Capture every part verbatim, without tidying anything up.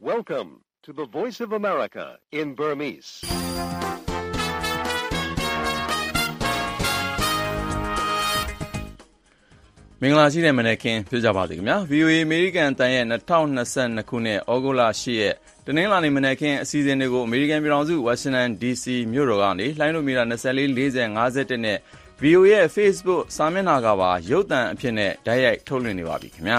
Welcome to the Voice of America in Burmese. မင်္ဂလာရှိတဲ့မနက်ခင်းဖြစ်ကြပါစေခင်ဗျာ ဗွီအိုအေ အမေရိကန်အသံရဲ့၂၀၂၂ခုနှစ်ဩဂုတ်လ၈ရက်တနင်္လာနေ့မနက်ခင်းအစီအစဉ်တွေကိုအမေရိကန်ပြည်ထောင်စုဝါရှင်တန် ဒီစီမြို့တော်ကနေလှိုင်းလိုမီတာ၂၄ ၄၀ ၅၁နဲ့ ဗွီအိုအေရဲ့ Facebook စာမျက်နှာကပါရုပ်သံအဖြစ်နဲ့ဓာတ်ရိုက်ထုတ်လွှင့်နေပါပြီခင်ဗျာ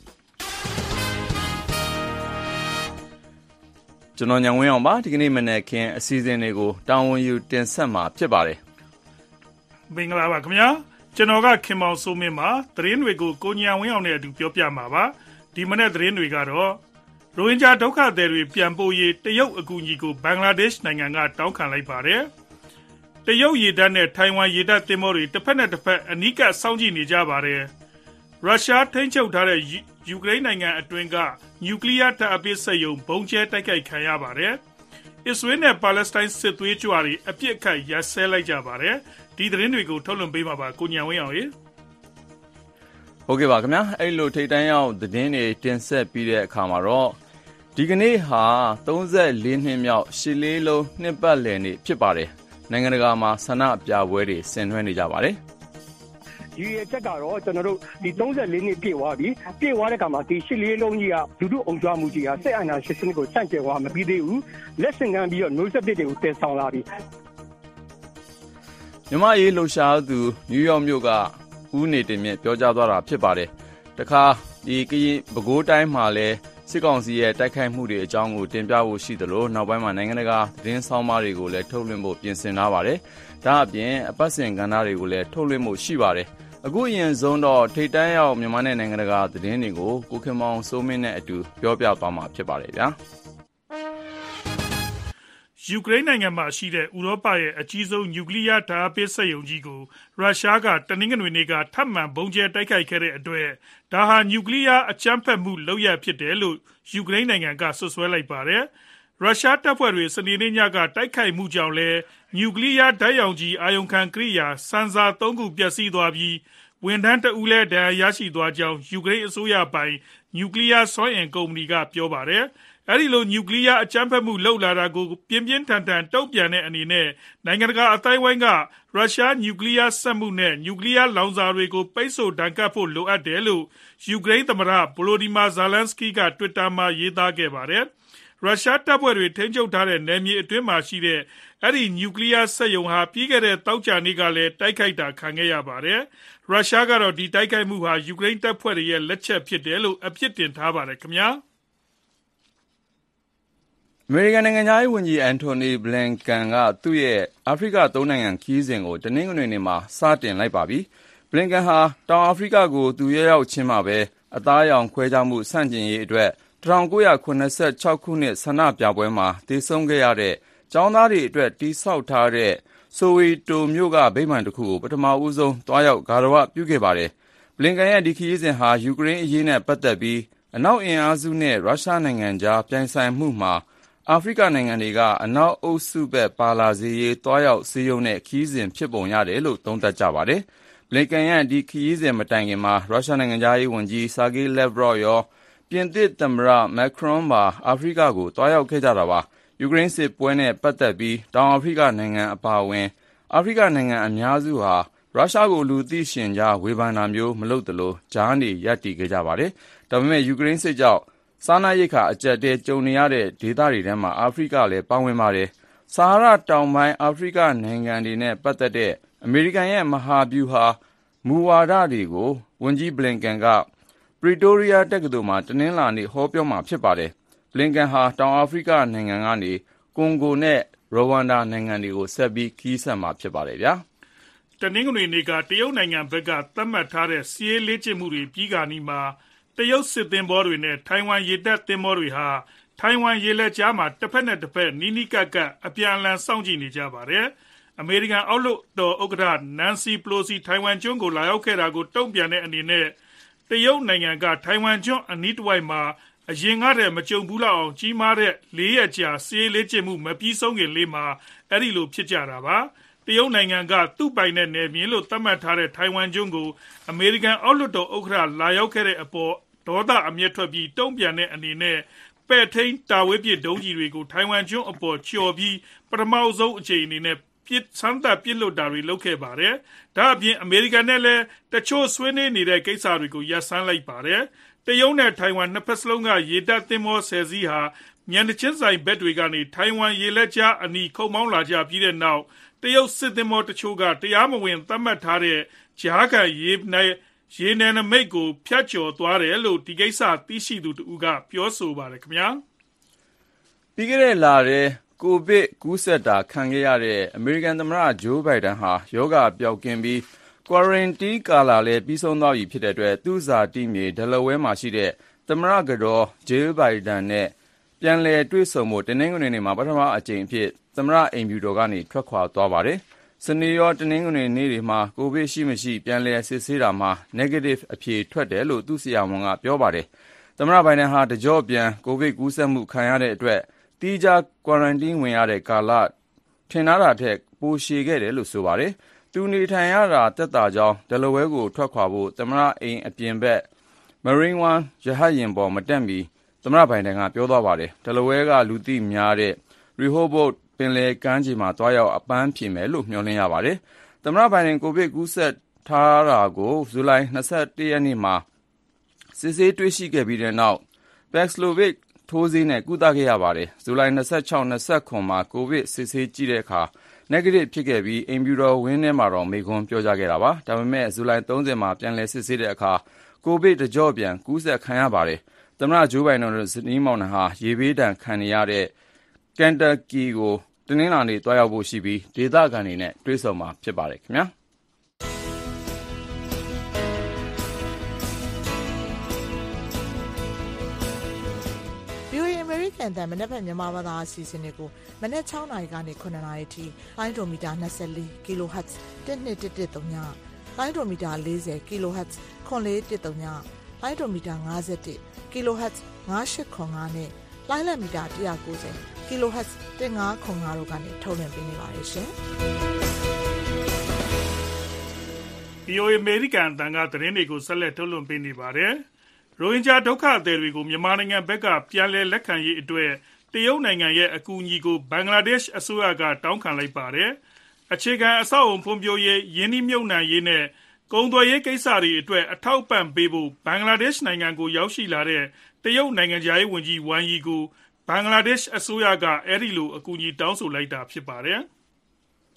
ကျွန်တော်ညံဝင်းအောင်ပါဒီကနေ့မနက်ခင်းအစီအစဉ်တွေကိုတာဝန်ယူတင်ဆက်မှာဖြစ်ပါတယ်မင်္ဂလာပါခင်ဗျာကျွန်တော်ကခင်မောင်စိုးမင်းပါသတင်းတွေကိုကိုညံဝင်းအောင်နဲ့အတူပြောပြမှာပါဒီမနေ့သတင်းတွေကတော့ရိုဟင်ဂျာဒုက္ခသည်တွေပြန်ပို့ရေးတရုတ်အကူအညီကိုဘင်္ဂလားဒေ့ရှ်နိုင်ငံကတောင်းခံလိုက်ပါတယ်တရုတ်ရေတပ်နဲ့ထိုင်ဝမ်ရေတပ်သင်္ဘောတွေတစ်ဖက်နဲ့တစ်ဖက်အနီးကပ်စောင့်ကြည့်နေကြပါတယ်ရုရှားထိန်းချုပ်ထားတဲ့ယူကရိန်းနိုင်ငံအတွင်းကနျူကလ িয়ার တပ်အပစ်စက်ရုံဘုံကျဲတိုက်ခိုက်ခံရပါတယ်အစ္စရေးနဲ့ပါလက်စတိုင်းစစ်သွေးကြွတွေအပြစ်အခတ်ရပ်စဲလိုက်ကြပါတယ်ဒီသတင်းတွေကိုထုတ်လွှင့်ပေးမှာပါကိုညံဝင်းအောင်ရေဟုတ်ကဲ့ပါခင်ဗျာအဲ့လိုထိတ်တန်းရောက်သတင်းတွေတင်ဆက်ပြီးတဲ့အခါမှာတော့ဒီကနေ့ဟာ၃၄နှစ်မြောက်ရှစ်လေးလုံးနှစ်ပတ်လည်နေ့ဖြစ်ပါတယ်နိုင်ငံတကာမှာဆန္ဒပြပွဲတွေဆင်နွှဲနေကြပါတယ်ဒီရဲ့ချက်ကတော့ကျွန်တော်တို့ဒီ၃၄နှစ်ပြည့်သွားပြီပြည့်သွားတဲ့အခါမှာဒီရှစ်လေးလုံးကြီးကလူထုအုံကြွမှုကြီးကစစ်အာဏာရှင်စနစ်ကိုဆန့်ကျင်သွားမပြီးသေးဘူးလက်ဆင့်ကမ်းပြီးတော့မျိုးဆက်တွေကိုတည်ဆောင်လာပြီမြန်မာရေးလှူရှားသူနယူးယောက်မြို့ကဦးနေတင်မြင့်ပြောကြားသွားတာဖြစ်ပါတယ်တခါဒီကရင်ပဲခူးတိုင်းမှာလည်းစစ်ကောင်စီရဲ့တိုက်ခိုက်မှုတွေအကြောင်းကိုတင်ပြဖို့ရှိသလိုနောက်ပိုင်းမှာနိုင်ငံတကာသတင်းဆောင်မတွေကိုလည်းထုတ်လွှင့်ဖို့ပြင်ဆင်ထားပါတယ်ဒါအပြင်အပတ်စဉ်ကဏ္ဍတွေကိုလည်းထုတ်လွှင့်ဖို့ရှိပါတယ်အခုအရင်ဆုံးတော့ထိတ်တန်းရောက်မြန်မာနဲ့နိုင်ငံတကာသတင်းတွေကိုကိုခင်မောင်စိုးမင်းနဲ့အတူပြောပြသွားမှာဖြစ်ပါတယ်ဗျာယူကရိန်းနိုင်ငံမှာရှိတဲ့ဥရောပရဲ့အကြီးဆုံးနျူကလ িয়ার ဓာတ်အပစ်စက်ရုံကြီးကိုရုရှားကတနင်္ဂနွေနေ့ကထပ်မံဗုံးကျဲတိုက်ခိုက်ခဲ့တဲ့အတွက်ဒါဟာနျူကလ িয়ার အကြမ်းဖက်မှုလုပ်ရပ်ဖြစ်တယ်လို့ယူကရိန်းနိုင်ငံကဆွဆွဲလိုက်ပါတယ်ရုရှားတပ်ဖွဲ့တွေစနေနေ့ညကတိုက်ခိုက်မှုကြောင့်လည်းနျူကလ িয়ার ဓာတ်ရောင်ခြည်အာရုံခံကိရိယာစင်ဆာသုံးခုပျက်စီးသွားပြီးဝန်ထမ်းတဦးလည်းဒဏ်ရာရရှိသွားကြောင်းယူကရိန်းအစိုးရပိုင်နျူကလ িয়ার စွမ်းအင်ကုမ္ပဏီကပြောပါတယ်အဲဒီလိုနျူကလ িয়ার အကြမ်းဖက်မှုလုပ်လာတာကိုပြင်းပြင်းထန်ထန်တုံ့ပြန်တဲ့အနေနဲ့နိုင်ငံတကာအသိုင်းအဝိုင်းကရုရှားနျူကလ িয়ার စက်မှုနဲ့နျူကလ িয়ার လောင်စာတွေကိုပိတ်ဆို့ဒဏ်ခတ်ဖို့လိုအပ်တယ်လို့ယူကရိန်းသမ္မတဗိုလိုဒီမာဇာလန်စကီက Twitter မှာရေးသားခဲ့ပါတယ်ရုရှားတပ်ဖွဲ့တွေထိန်းချုပ်ထားတဲ့နယ်မြေအတွင်းမှာရှိတဲ့အဲဒီနျူကလ িয়ার စက်ရုံဟာပြီးခဲ့တဲ့သောကြာနေ့ကလည်းတိုက်ခိုက်တာခံခဲ့ရပါတယ်ရုရှားကတော့ဒီတိုက်ခိုက်မှုဟာယူကရိန်းတပ်ဖွဲ့တွေရဲ့လက်ချက်ဖြစ်တယ်လို့အပြစ်တင်ထားပါတယ်ခင်ဗျာအမေရိကန်နိုင်ငံသားဝန်ကြီးအန်တိုနီဘလင်ကန်ကသူ့ရဲ့အာဖရိကသုံးနိုင်ငံခီးစဉ်ကိုတနင်္ဂနွေနေ့မှာစတင်လိုက်ပါပြီဘလင်ကန်ဟာတောင်အာဖရိကကိုသူရောက်ချင်းမှာပဲအသားရောင်ခွဲခြားမှုဆန့်ကျင်ရေးအတွက်၁၉၇၆ခုနှစ်ဆန္ဒပြပွဲမှာသေဆုံးခဲ့ရတဲ့ကျောင်းသားတွေအတွက်တိစောက်ထားတဲ့ဆိုဝီတိုမြို့ကဗိမာန်တစ်ခုကိုပထမဦးဆုံးတွားရောက်ဂါရဝပြုခဲ့ပါတယ်ဘလင်ကန်ရဲ့ဒီခရီးစဉ်ဟာယူကရိန်းအရေးနဲ့ပတ်သက်ပြီးအနောက်အင်အားစုနဲ့ရုရှားနိုင်ငံကြားပြိုင်ဆိုင်မှုမှာအာဖရိကနိုင်ငံတွေကအနောက်အုပ်စုဘက်ပါလာစေရေးတွားရောက်စည်းရုံးတဲ့ခရီးစဉ်ဖြစ်ပုံရတယ်လို့သုံးသပ်ကြပါတယ်ဘလင်ကန်ရဲ့ဒီခရီးစဉ်မတိုင်ခင်မှာရုရှားနိုင်ငံသားရေးဝန်ကြီးဆာဂေးလက်ဗရော့ရောပြင်သစ်သမ္မတမက်ခရွန်ပါအာဖရိကကိုတွားရောက်ခဲ့ကြတာပါယူကရိန်းစစ်ပွဲနဲ့ပတ်သက်ပြီးတောင်အာဖရိကနိုင်ငံအပါအဝင်အာဖရိကနိုင်ငံအများစုဟာရုရှားကိုလူသိရှင်ကြားဝေဖန်တာမျိုးမလုပ်သလိုကြားနေရပ်တည်ခဲ့ကြပါတယ်ဒါပေမဲ့ယူကရိန်းစစ်ကြောင့်စားနပ်ရိက္ခာအကျပ်တဲကြုံနေရတဲ့ဒေသတွေထဲမှာအာဖရိကလည်းပါဝင်ပါတယ်ဆာဟာရတောင်ပိုင်းအာဖရိကနိုင်ငံတွေနဲ့ပတ်သက်တဲ့အမေရိကန်ရဲ့မဟာဗျူဟာမူဝါဒတွေကိုဝန်ကြီးဘလင်ကန်ကပရီတိုးရီးယားတက္ကသိုလ်မှာတနင်္လာနေ့ဟောပြောမှာဖြစ်ပါတယ်ဘလင်ကန်ဟာတောင်အာဖရိကနိုင်ငံကနေကွန်ဂိုနဲ့ရဝမ်ဒါနိုင်ငံတွေကိုဆက်ပြီးခီးဆက်မှာဖြစ်ပါတယ်ဗျာတနင်္ဂနွေနေ့ကတရုတ်နိုင်ငံဘက်ကသတ်မှတ်ထားတဲ့စီးရေးလေ့ကျင့်မှုတွေပြီးကနီးမှာတရုတ်စစ်သင်္ဘောတွေနဲ့ထိုင်ဝမ်ရေတပ်သင်္ဘောတွေဟာထိုင်ဝမ်ရေလက်ကြားမှာတစ်ဖက်နဲ့တစ်ဖက်နီးနီးကပ်ကပ်အပြန်အလှန်စောင့်ကြည့်နေကြပါတယ်အမေရိကန်အောက်လွှတ်တော်ဥက္ကဋ္ဌနန်စီပလိုစီထိုင်ဝမ်ကျွန်းကိုလာရောက်ခဲ့တာကိုတုံ့ပြန်တဲ့အနေနဲ့တရုတ်နိုင်ငံကထိုင်ဝမ်ကျွန်းအနီးတစ်ဝိုက်မှာအရင်ကတည်းကမကြုံဘူးလောက်အောင်ကြီးမားတဲ့လေးရက်ကြာစီးရေးလေ့ကျင့်မှုမပြီးဆုံးခင်လေးမှာအဲ့ဒီလိုဖြစ်ကြတာပါတရုတ်နိုင်ငံကသူ့ပိုင်တဲ့နယ်မြေလို့သတ်မှတ်ထားတဲ့ထိုင်ဝမ်ကျွန်းကိုအမေရိကန်အောက်လွှတ်တော်ဥက္ကဋ္ဌလာရောက်ခဲ့တဲ့အပေါ်ဒေါသအမျက်ထွက်ပြီးတုံ့ပြန်တဲ့အနေနဲ့ပပဲ့ထိန်းတာဝေးပစ်ဒုံးကျည်တွေကိုထိုင်ဝမ်ကျွန်းအပေါ်ကျော်ပြီးပထမဆုံးအကြိမ်အနေနဲ့ပြစ်ဆန်းသက်ပြစ်လွတ်တာတွေလုပ်ခဲ့ပါတယ်။ဒါအပြင်အမေရိကန်နဲ့လည်းတချို့ဆွေးနွေးနေတဲ့ကိစ္စတွေကိုရပ်ဆိုင်းလိုက်ပါတယ်။တရုတ်နဲ့ထိုင်ဝမ်နှစ်ဖက်စလုံးကရေတပ်သင်္ဘောဆယ်စီးဟာမျက်နှာချင်းဆိုင်ဘက်တွေကနေထိုင်ဝမ်ရေလက်ကြားအနီးခုတ်မောင်းလာကြပြီးတဲ့နောက်တရုတ်စစ်သင်္ဘောတချို့ကတရားမဝင်သတ်မှတ်ထားတဲ့ကြားခံရေနယ်ရေနယ်နိမိတ်ကိုဖျက်ကျော်သွားတယ်လို့ဒီကိစ္စသိရှိသူတဦးကပြောဆိုပါတယ်ခင်ဗျာ။ပြီးခဲ့တဲ့လထဲကိုဗစ်ကူးစက်တာခံခဲ့ရတဲ့အမေရိကန်သမ္မတဂျိုးဘိုင်ဒန်ဟာရောဂါပျောက်ကင်းပြီး quarantine ကာလလည်းပြီးဆုံးသွားပြီဖြစ်တဲ့အတွက်သူ့ဇာတိမြေ Delaware မှာရှိတဲ့သမ္မတကတော်ဂျိုးဘိုင်ဒန်နဲ့ပြန်လည်တွေ့ဆုံဖို့တနင်္ဂနွေနေ့မှာပထမအကြိမ်အဖြစ်သမ္မတအိမ်ဖြူတော်ကနေထွက်ခွာသွားပါတယ်။စနေရောတနင်္ဂနွေနေ့တွေမှာကိုဗစ်ရှိမရှိပြန်လည်စစ်ဆေးတာမှာ negative အဖြေထွက်တယ်လို့သူ့ဆရာဝန်ကပြောပါတယ်။သမ္မတဘိုင်ဒန်ဟာတကြော့ပြန်ကိုဗစ်ကူးစက်မှုခံရတဲ့အတွက်တီးခြား quarantine ဝင်ရတဲ့ကာလထင်ထားတာထက်ပိုရှည်ခဲ့တယ်လို့ဆိုပါတယ်။သူနေထိုင်ရတာသက်သာကြောင်း Delaware ကိုထွက်ခွာဖို့သမ္မတအိမ်အပြင်ဘက် Marine One ရဟတ်ယာဉ်ပေါ်မတက်မီသမ္မတဘိုင်ဒန်ကပြောသွားပါတယ်။ Delaware ကလူသိများတဲ့ Rehoboth ပင်လယ်ကမ်းခြေမှာတွားရောက်အပန်းဖြေမယ်လို့မျှော်လင့်ရပါတယ်။သမ္မတဘိုင်ဒန်ကိုဗစ်ကူးစက်ထားတာကိုဇူလိုင်၂၁ရက်နေ့မှာစစ်ဆေးတွေ့ရှိခဲ့ပြီးတဲ့နောက် Paxlovid ထိုးဆေးနဲ့ကုသခဲ့ရပါတယ်။ဇူလိုင်၂၆-၂၇မှာကိုဗစ်စစ်ဆေးကြည့်တဲ့အခါ negative ဖြစ်ခဲ့ပြီးအိမ်ဖြူတော်ဝင်းထဲမှာတော့မိန့်ခွန်းပြောကြားခဲ့တာပါ။ဒါပေမဲ့ဇူလိုင်၃၀မှာပြန်လည်စစ်ဆေးတဲ့အခါကိုဗစ်တကြော့ပြန်ကူးစက်ခံရပါတယ်။သမ္မတဂျိုးဘိုင်ဒန်တို့ဇနီးမောင်နှံဟာရေဘေးဒဏ်ခံနေရတဲ့ Kentucky ကိုတနင်္လာနေ့တွားရောက်ဖို့ရှိပြီးဒေသခံတွေနဲ့တွေ့ဆုံမှာဖြစ်ပါတယ်ခင်ဗျာ။ American တန်မနက်ဖြန်မြန်မာဘာသာအစီအစဉ်တွေကိုမနက်၆နာရီကနေ၇နာရီထိလိုင်းဒိုမီတာ၂၄ kilohertz တစ်နှစ်တစ်တစ်သုံးညလိုင်းဒိုမီတာ၄၀ kilohertz ခွန်လေးတစ်သုံးညလိုင်းဒိုမီတာ၅၁ kilohertz ၅၈ခွန်၅နဲ့လိုင်းလက်မီတာ၁၉၀ kilohertz ၁၅ခွန်၅တို့ကနေထုတ်လွှင့်ပေးနေပါတယ်ရှင်။ဗီအိုအေ American တန်ကသတင်းတွေကိုဆက်လက်ထုတ်လွှင့်ပေးနေပါတယ်။ရိုဟင်ဂျာဒုက္ခသည်တွေကိုမြန်မာနိုင်ငံဘက်ကပြန်လည်လက်ခံရေးအတွက်တရုတ်နိုင်ငံရဲ့အကူအညီကိုဘင်္ဂလားဒေ့ရှ်အစိုးရကတောင်းခံလိုက်ပါတယ်။အခြေခံအဆောက်အအုံဖွံ့ဖြိုးရေး၊ရင်းနှီးမြှုပ်နှံရေးနဲ့ကုန်သွယ်ရေးကိစ္စတွေအတွက်အထောက်အပံ့ပေးဖို့ဘင်္ဂလားဒေ့ရှ်နိုင်ငံကိုရောက်ရှိလာတဲ့တရုတ်နိုင်ငံခြားရေးဝန်ကြီးဝမ်ယီကိုဘင်္ဂလားဒေ့ရှ်အစိုးရကအဲဒီလိုအကူအညီတောင်းဆိုလိုက်တာဖြစ်ပါတယ်။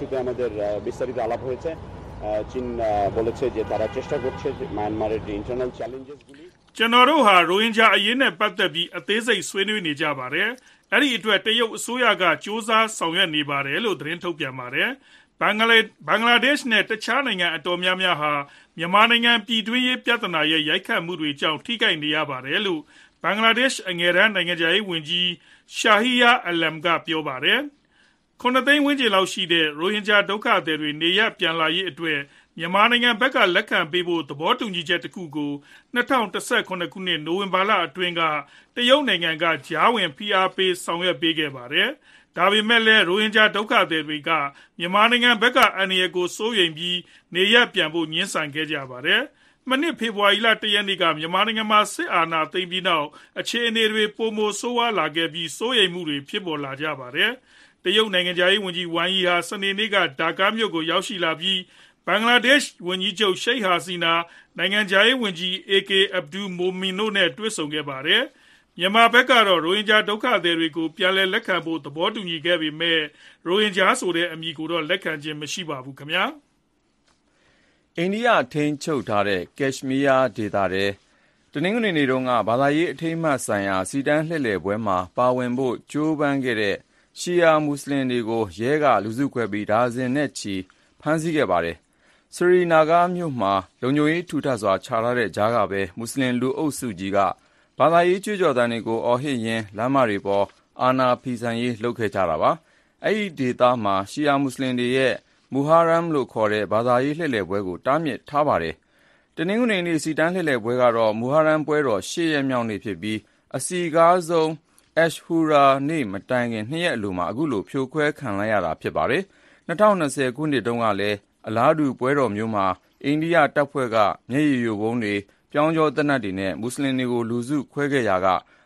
চীন বলেছে যে তারা চেষ্টা করছে মায়ানমারের যে ইন্টারনাল চ্যালেঞ্জেস গুলি ကျွန်တော်တို့ဟာရိုဟင်ဂျာအရေးနဲ့ပတ်သက်ပြီးအသေးစိတ်ဆွေးနွေးနေကြပါတယ်။အဲ့ဒီအတွက်တရုတ်အစိုးရကစ조사ဆောင်ရွက်နေပါတယ်လို့သတင်းထုတ်ပြန်ပါတယ်။ဘင်္ဂလားဘင်္ဂလားဒေ့ရှ်နဲ့တခြားနိုင်ငံအတော်များများဟာမြန်မာနိုင်ငံပြည်တွင်းရေးပြဿနာရဲ့ရိုက်ခတ်မှုတွေကြောင့်ထိခိုက်နေရပါတယ်လို့ဘင်္ဂလားဒေ့ရှ်အငယ်တန်းနိုင်ငံခြားရေးဝန်ကြီးရှာဟီယာအလမ်ကပြောပါတယ်။ခုနှစ်သိန်းဝန်းကျင်လောက်ရှိတဲ့ရိုဟင်ဂျာဒုက္ခသည်တွေနေရပ်ပြန်လာရေးအတွက်မြန်မာနိုင်ငံဘက်ကလက်ခံပေးဖို့သဘောတူညီချက်တစ်ခုကို၂၀၁၇ခုနှစ်နိုဝင်ဘာလအတွင်းကတရုတ်နိုင်ငံကကြားဝင်ဖိအားပေးဆောင်ရွက်ပေးခဲ့ပါတယ်။ဒါပေမဲ့လည်းရိုဟင်ဂျာဒုက္ခသည်တွေကမြန်မာနိုင်ငံဘက်ကအန္တရာယ်ကိုစိုးရိမ်ပြီးနေရပ်ပြန်ဖို့ငြင်းဆန်ခဲ့ကြပါတယ်။မနှစ်ဖေဖော်ဝါရီလ၁ရက်နေ့ကမြန်မာနိုင်ငံမှာစစ်အာဏာသိမ်းပြီးနောက်အခြေအနေတွေပိုမိုဆိုးဝါးလာခဲ့ပြီးစိုးရိမ်မှုတွေဖြစ်ပေါ်လာကြပါတယ်။တရုတ်နိုင်ငံခြားရေးဝန်ကြီးဝမ်ယီဟာစနေနေ့ကဒါကာမြို့ကိုရောက်ရှိလာပြီးဘင်္ဂလားဒေ့ရှ်ဝန်ကြီးချုပ်ရှိတ်ဟာစီနာနိုင်ငံခြားရေးဝန်ကြီးအေကေအဗ်ဒူမိုမင်တို့နဲ့တွေ့ဆုံခဲ့ပါတယ်။မြန်မာဘက်ကတော့ရိုဟင်ဂျာဒုက္ခသည်တွေကိုပြန်လည်လက်ခံဖို့သဘောတူညီခဲ့ပေမဲ့ရိုဟင်ဂျာဆိုတဲ့အမည်ကိုတော့လက်ခံခြင်းမရှိပါဘူးခင်ဗျာ။အိန္ဒိယထိန်းချုပ်ထားတဲ့ကက်ရှ်မီးယားဒေသထဲတနင်္ဂနွေနေ့တုန်းကဘာသာရေးအထိမ်းအမှတ်ဆိုင်ရာစီတန်းလှည့်လည်ပွဲမှာပါဝင်ဖို့ကြိုးပမ်းခဲ့တဲ့ရှီယာမွတ်စလင်တွေကိုရဲကလူစုခွဲပြီးဒါဇင်နဲ့ချီဖမ်းဆီးခဲ့ပါတယ်။စရီနာဂါမြို့မှာလုံခြုံရေးထူထပ်စွာချထားတဲ့ကြားကပဲမွတ်စလင်လူအုပ်စုကြီးကဘာသာရေးကြွေးကြော်သံတွေကိုအော်ဟစ်ရင်းလမ်းမတွေပေါ်အာဏာဖီဆန်ရေးလုပ်ခဲ့ကြတာပါ။အဲဒီဒေသမှာရှီယာမွတ်စလင်တွေရဲ့မူဟာရမ်လို့ခေါ်တဲ့ဘာသာရေးလှည့်လည်ပွဲကိုတားမြစ်ထားပါတယ်။တနင်္ဂနွေနေ့စီတန်းလှည့်လည်ပွဲကတော့မူဟာရမ်ပွဲတော်ရှစ်ရက်မြောက်နေ့ဖြစ်ပြီးအစီကားဆုံးAshura နေ့မတိုင်ခင်နှစ်ရက်အလိုမှာအခုလိုဖြိုခွဲခံလိုက်ရတာဖြစ်ပါတယ်။၂၀၂၀ခုနှစ်တုန်းကလည်းအလားတူပွဲတော်မျိုးမှာအိန္ဒိယတပ်ဖွဲ့ကမျက်ရည်ယိုဗုံးတွေပြောင်းကျော်သေနတ်တွေနဲ့မွတ်စလင်တွေကိုလူစုခွဲခဲ့ရာက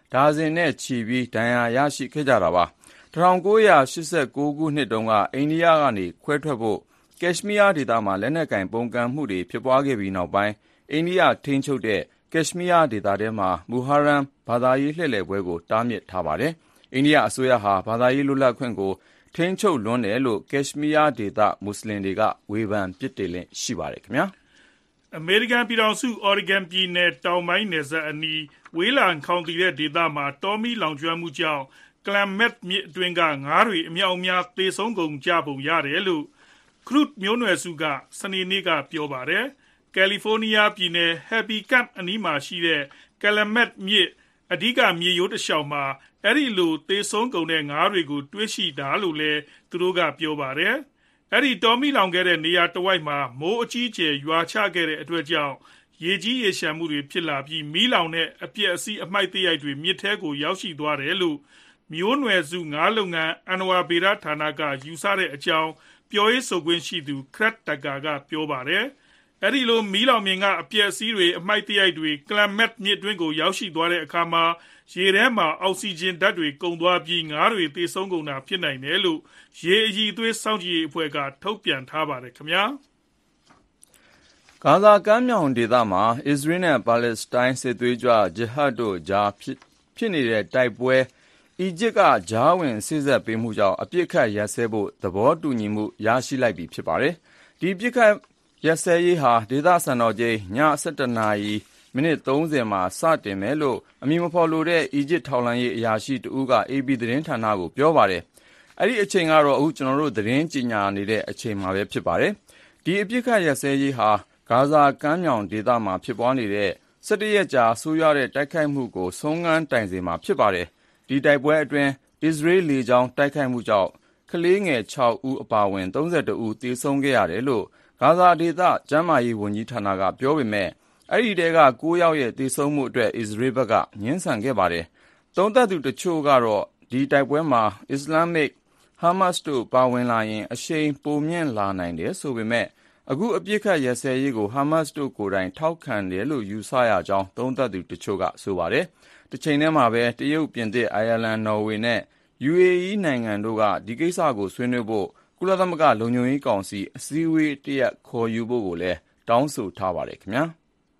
ဒါဇင်နဲ့ချီပြီးဒဏ်ရာရရှိခဲ့ကြတာပါ၁၉၈၉ ခုနှစ်တုန်းကအိန္ဒိယကနေခွဲထွက်ဖို့ကက်ရှ်မီးယားဒေသမှာလက်နက်ကင်ပုန်ကန်မှုတွေဖြစ်ပွားခဲ့ပြီးနောက်ပိုင်းအိန္ဒိယထိန်းချုပ်တဲ့ကက်ရှ်မီးယားဒေသထဲမှာမူဟာရမ်ဘာသာရေးလှည့်လည်ပွဲကိုတားမြစ်ထားပါတယ်။အိန္ဒိယအစိုးရဟာဘာသာရေးလွတ်လပ်ခွင့်ကိုထိန်းချုပ်လွန်းတယ်လို့ကက်ရှ်မီးယားဒေသမွတ်စလင်တွေကဝေဖန်ပြစ်တင်လျက်ရှိပါတယ်ခင်ဗျာ။အမေရိကန်ပြည်ထောင်စုအော်ရီဂန်ပြည်နယ်တောင်ပိုင်းနယ်စပ်အနီးဝေးလံခေါင်တီတဲ့ဒေသမှာတောမီလောင်ကျွမ်းမှုကြောင့်ကလမ်မက်မြစ်အတွင်းကငါးတွေအမြောက်အများသေဆုံးကုန်ကြပုံရတယ်လို့ခရုမျိုးနွယ်စုကစနေနေ့ကပြောပါတယ်။ကယ်လီဖိုးနီးယားပြည်နယ် Happy Camp အနီးမှာရှိတဲ့ကလမ်မက်မြစ်အဓိကမြေရိုးတစ်လျှောက်မှာအဲ့ဒီလိုသေဆုံးကုန်တဲ့ငါးတွေကိုတွေ့ရှိတာလို့လည်းသူတို့ကပြောပါတယ်။အဲ့ဒီတောမီလောင်ခဲ့တဲ့နေရာတစ်ဝိုက်မှာမိုးအကြီးအကျယ်ရွာချခဲ့တဲ့အတွက်ကြောင့်ရေကြီးရေရှမ်းမှုတွေဖြစ်လာပြီးမီးလောင်တဲ့အပျက်အစီးအမိုက်သရိုက်တွေမြစ်ထဲကိုရောက်ရှိသွားတယ်လို့မျိုးနွယ်စုငါးလုပ်ငန်းအန်နဝါဗေဒဌာနကယူဆတဲ့အကြောင်းပြောရေးဆိုခွင့်ရှိသူခရက်တကာကပြောပါတယ်။အဲဒီလိုမီးလောင်မြင်ကအပျက်အစီးတွေအမိုက်သရိုက်တွေကလမ်မက်မြစ်တွင်းကိုရောက်ရှိသွားတဲ့အခါမှာရေထဲမှာအောက်ဆီဂျင်ဓာတ်တွေကုန်သွားပြီးငါးတွေသေဆုံးကုန်တာဖြစ်နိုင်တယ်လို့ရေအရည်သွေးစောင့်ကြည့်ရေးအဖွဲ့ကထုတ်ပြန်ထားပါတယ်ခင်ဗျာ။ဂါဇာကမ်းမြောင်ဒေသမှာအစ္စရေးနဲ့ပါလက်စတိုင်းစစ်သွေးကြွဂျဟတ်တို့ကြားဖြစ်ဖြစ်နေတဲ့တိုက်ပွဲအီဂျစ်ကကြားဝင်စေ့စပ်ပေးမှုကြောင့်အပြစ်ခတ်ရပ်စဲဖို့သဘောတူညီမှုရရှိလိုက်ပြီဖြစ်ပါတယ်။ဒီပြစ်ခတ်ရပ်စဲရေးဟာဒေသစံတော်ချိန်ည၁၁နာရီမိနစ်၃၀မှာစတင်မယ်လို့အမည်မဖော်လိုတဲ့အီဂျစ်ထောက်လှမ်းရေးအရာရှိတဦးက အေပီ သတင်းဌာနကိုပြောပါတယ်။အဲ့ဒီအချိန်ကတော့အခုကျွန်တော်တို့သတင်းကြီးညာနေတဲ့အချိန်မှာပဲဖြစ်ပါတယ်။ဒီအပြစ်ခတ်ရပ်စဲရေးဟာဂါဇာကမ်းမြောင်ဒေသမှာဖြစ်ပွားနေတဲ့၁၁ရက်ကြာဆိုးရွားတဲ့တိုက်ခိုက်မှုကိုဆုံးခန်းတိုင်စေမှာဖြစ်ပါတယ်။ဒီတိုက်ပွဲအတွင်းအစ္စရေးလေကြောင်းတိုက်ခိုက်မှုကြောင့်ကလေးငယ်၆ဦးအပါအဝင်၃၁ဦးသေဆုံးခဲ့ရတယ်လို့ဂါဇာဒေသကျန်းမာရေးဝန်ကြီးဌာနကပြောပေမဲ့အဲ့ဒီတဲက၉ယောက်ရဲ့သေဆုံးမှုအတွက်အစ္စရေးဘက်ကငြင်းဆန်ခဲ့ပါတယ်။သုံးသပ်သူတချို့ကတော့ဒီတိုက်ပွဲမှာအစ္စလာမစ်ဟာမတ်စ်တို့ပါဝင်လာရင်အရှိန်ပိုမြင့်လာနိုင်တယ်ဆိုပေမဲ့အခုအပြစ်ခတ်ရပ်စဲရေးကိုဟာမတ်စ်တို့ကိုယ်တိုင်ထောက်ခံတယ်လို့ယူဆရကြောင်းသုံးသပ်သူတချို့ကဆိုပါတယ်။တစ်ချိန်တည်းမှာပဲတရုတ်ပြင်သစ်အိုင်ယာလန်နော်ဝေနဲ့ ယူအေအီး နိုင်ငံတို့ကဒီကိစ္စကိုဆွေးနွေးဖို့ကုလသမဂ္ဂလုံခြုံရေးကောင်စီအစည်းအဝေးတစ်ရပ်ခေါ်ယူဖို့ကိုလည်းတောင်းဆိုထားပါတယ်ခင်ဗျာ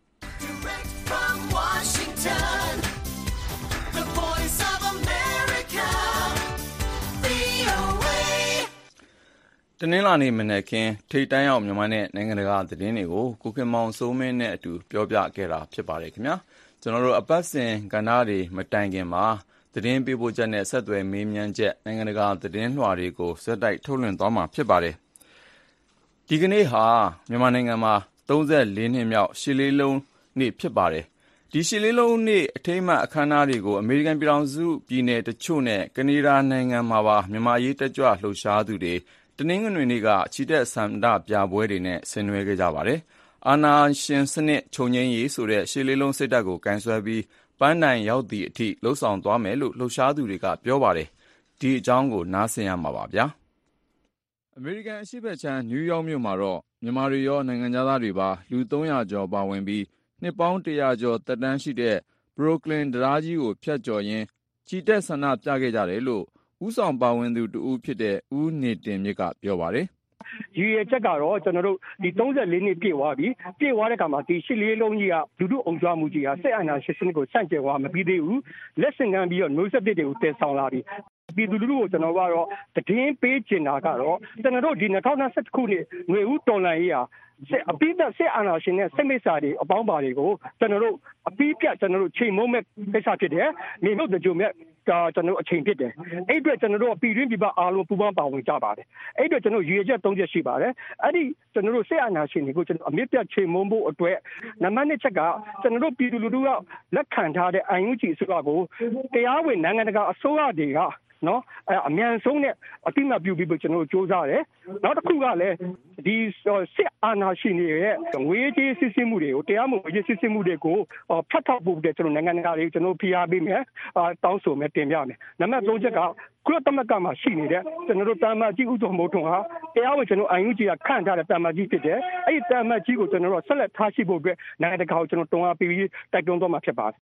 တနင်္လာနေ့မနက်ခင်းထိပ်တန်းရောက်မြန်မာနဲ့နိုင်ငံတကာသတင်းတွေကိုကိုခင်မောင်စိုးမင်းနဲ့အတူပြောပြခဲ့တာဖြစ်ပါတယ်ခင်ဗျာကျွန်တော်တို့အပတ်စဉ်ကဏ္ဍတွေမတိုင်ခင်မှာသတင်းပေးပို့ချက်နဲ့ဆက်သွယ်မေးမြန်းချက်နိုင်ငံတကာသတင်းလွှာတွေကိုစက်တိုက်ထုတ်လွှင့်သွားမှာဖြစ်ပါတယ်ဒီကနေ့ဟာမြန်မာနိုင်ငံမှာ၃၄နှစ်မြောက်ရှစ်လေးလုံးနေ့ဖြစ်ပါတယ်ဒီရှစ်လေးလုံးနေ့အထိမ်းအမှတ်အခမ်းအနားတွေကိုအမေရိကန်ပြည်ထောင်စုပြည်နယ်တချို့နဲ့ကနေဒါနိုင်ငံမှာပါမြန်မာရေးတက်ကြွလှုပ်ရှားသူတွေတနင်္ဂနွေနေ့ကချီတက်ဆန္ဒပြပွဲတွေနဲ့ဆင်နွှဲခဲ့ကြပါတယ်အာဏာရှင်စနစ်ချုပ်ငြိမ်းရေးဆိုတဲ့ရှစ်လေးလုံးစိတ်ဓာတ်ကိုကင်ဆယ်ပြီးပန်းတိုင်ရောက်သည့်အထိလှုပ်ဆောင်သွားမယ်လို့လှုပ်ရှားသူတွေကပြောပါတယ်ဒီအကြောင်းကိုနားဆင်ရမှာပါဗျာအမေရိကန်အရှေ့ဘက်ခြမ်းနယူးယောက်မြို့မှာတော့မြန်မာတွေရောနိုင်ငံသားတွေပါလူသုံးရာကျော်ပါဝင်ပြီးနှစ်ပေါင်းတရာကျော်သက်တမ်းရှိတဲ့ဘရိုကလင်တရားကြီးကိုဖျက်ကျော်ရင်းချီတက်ဆန္ဒပြခဲ့ကြတယ်လို့ဦးဆောင်ပါဝင်သူတူဦးဖြစ်တဲ့ဦးနေတင်မြစ်ကပြောပါတယ်ရည်ရချက်ကတော့ကျွန်တော်တို့ဒီ၃၄နှစ်ပြည့်သွားပြီပြည့်သွားတဲ့အခါမှာဒီရှစ်လေးလုံးကြီးကလူထုအုံကြွမှုကြီးကစစ်အာဏာရှင်စနစ်ကိုဆန့်ကျင်သွားမပြီးသေးဘူးလက်ဆင့်ကမ်းပြီးတော့မျိုးဆက်တွေကိုတည်ဆောင်လာပြီပြည်သူလူထုကိုကျွန်တော်ကတော့တည်င်းပေးချင်တာကတော့ကျွန်တော်တို့ဒီ၂၀၂၁ခုနှစ်ငွေဦးတော်လှန်ရေးဟာစစ်အပိသက်စစ်အာဏာရှင်နဲ့စစ်မိတ်ဆာတွေအပေါင်းပါတွေကိုကျွန်တော်တို့အပိပြတ်ကျွန်တော်တို့ချိန်မုံမဲ့ကိစ္စဖြစ်တယ်မြေမြုပ်တကြုံမဲ့ဒါကျွန်တော်တို့အချိန်ဖြစ်တယ်အဲ့အတွက်ကျွန်တော်တို့ပြည်တွင်းပြည်ပအားလုံးပူးပေါင်းပါဝင်ကြပါတယ်အဲ့အတွက်ကျွန်တော်ရည်ရွယ်ချက်၃ချက်ရှိပါတယ်အဲ့ဒီကျွန်တော်တို့စစ်အာဏာရှင်တွေကိုကျွန်တော်အမြင့်ပြတ်ချိန်မုံဖို့အတွက်နံပါတ်၂ချက်ကကျွန်တော်တို့ပြည်သူလူထုကလက်ခံထားတဲ့ အန် ယူ ဂျီ အစိုးရကိုတရားဝင်နိုင်ငံတကာအစိုးရတွေကနော်အမြန်ဆုံးနဲ့အတိအမှတ်ပြုပြီးကျွန်တော်တို့စ조사တယ်နောက်တစ်ခုကလည်းဒီစစ်အာဏာရှင်တွေရဲ့ငွေကြေးစစ်ဆေးမှုတွေကိုတရားမဝင်စစ်ဆေးမှုတွေကိုဖတ်ထောက်ဖို့တဲ့ကျွန်တော်နိုင်ငံတကာတွေကျွန်တော်ဖိအားပေးမယ်တောင်းဆိုမယ်တင်ပြမယ်နံပါတ်၃ချက်ကကုလသမဂ္ဂမှာရှိနေတဲ့ကျွန်တော်တို့တာမကြီးဥတော်မိုးထွန်းဟာတရားဝင်ကျွန်တော် အန် ယူ ဂျီ ကခန့်ထားတဲ့တာမကြီးဖြစ်တယ်အဲ့ဒီတာမကြီးကိုကျွန်တော်တို့ဆက်လက်ထားရှိဖို့အတွက်နိုင်ငံတကာကိုကျွန်တော်တွန်းအားပေးပြီးတိုက်တွန်းတော့မှာဖြစ်ပါတယ်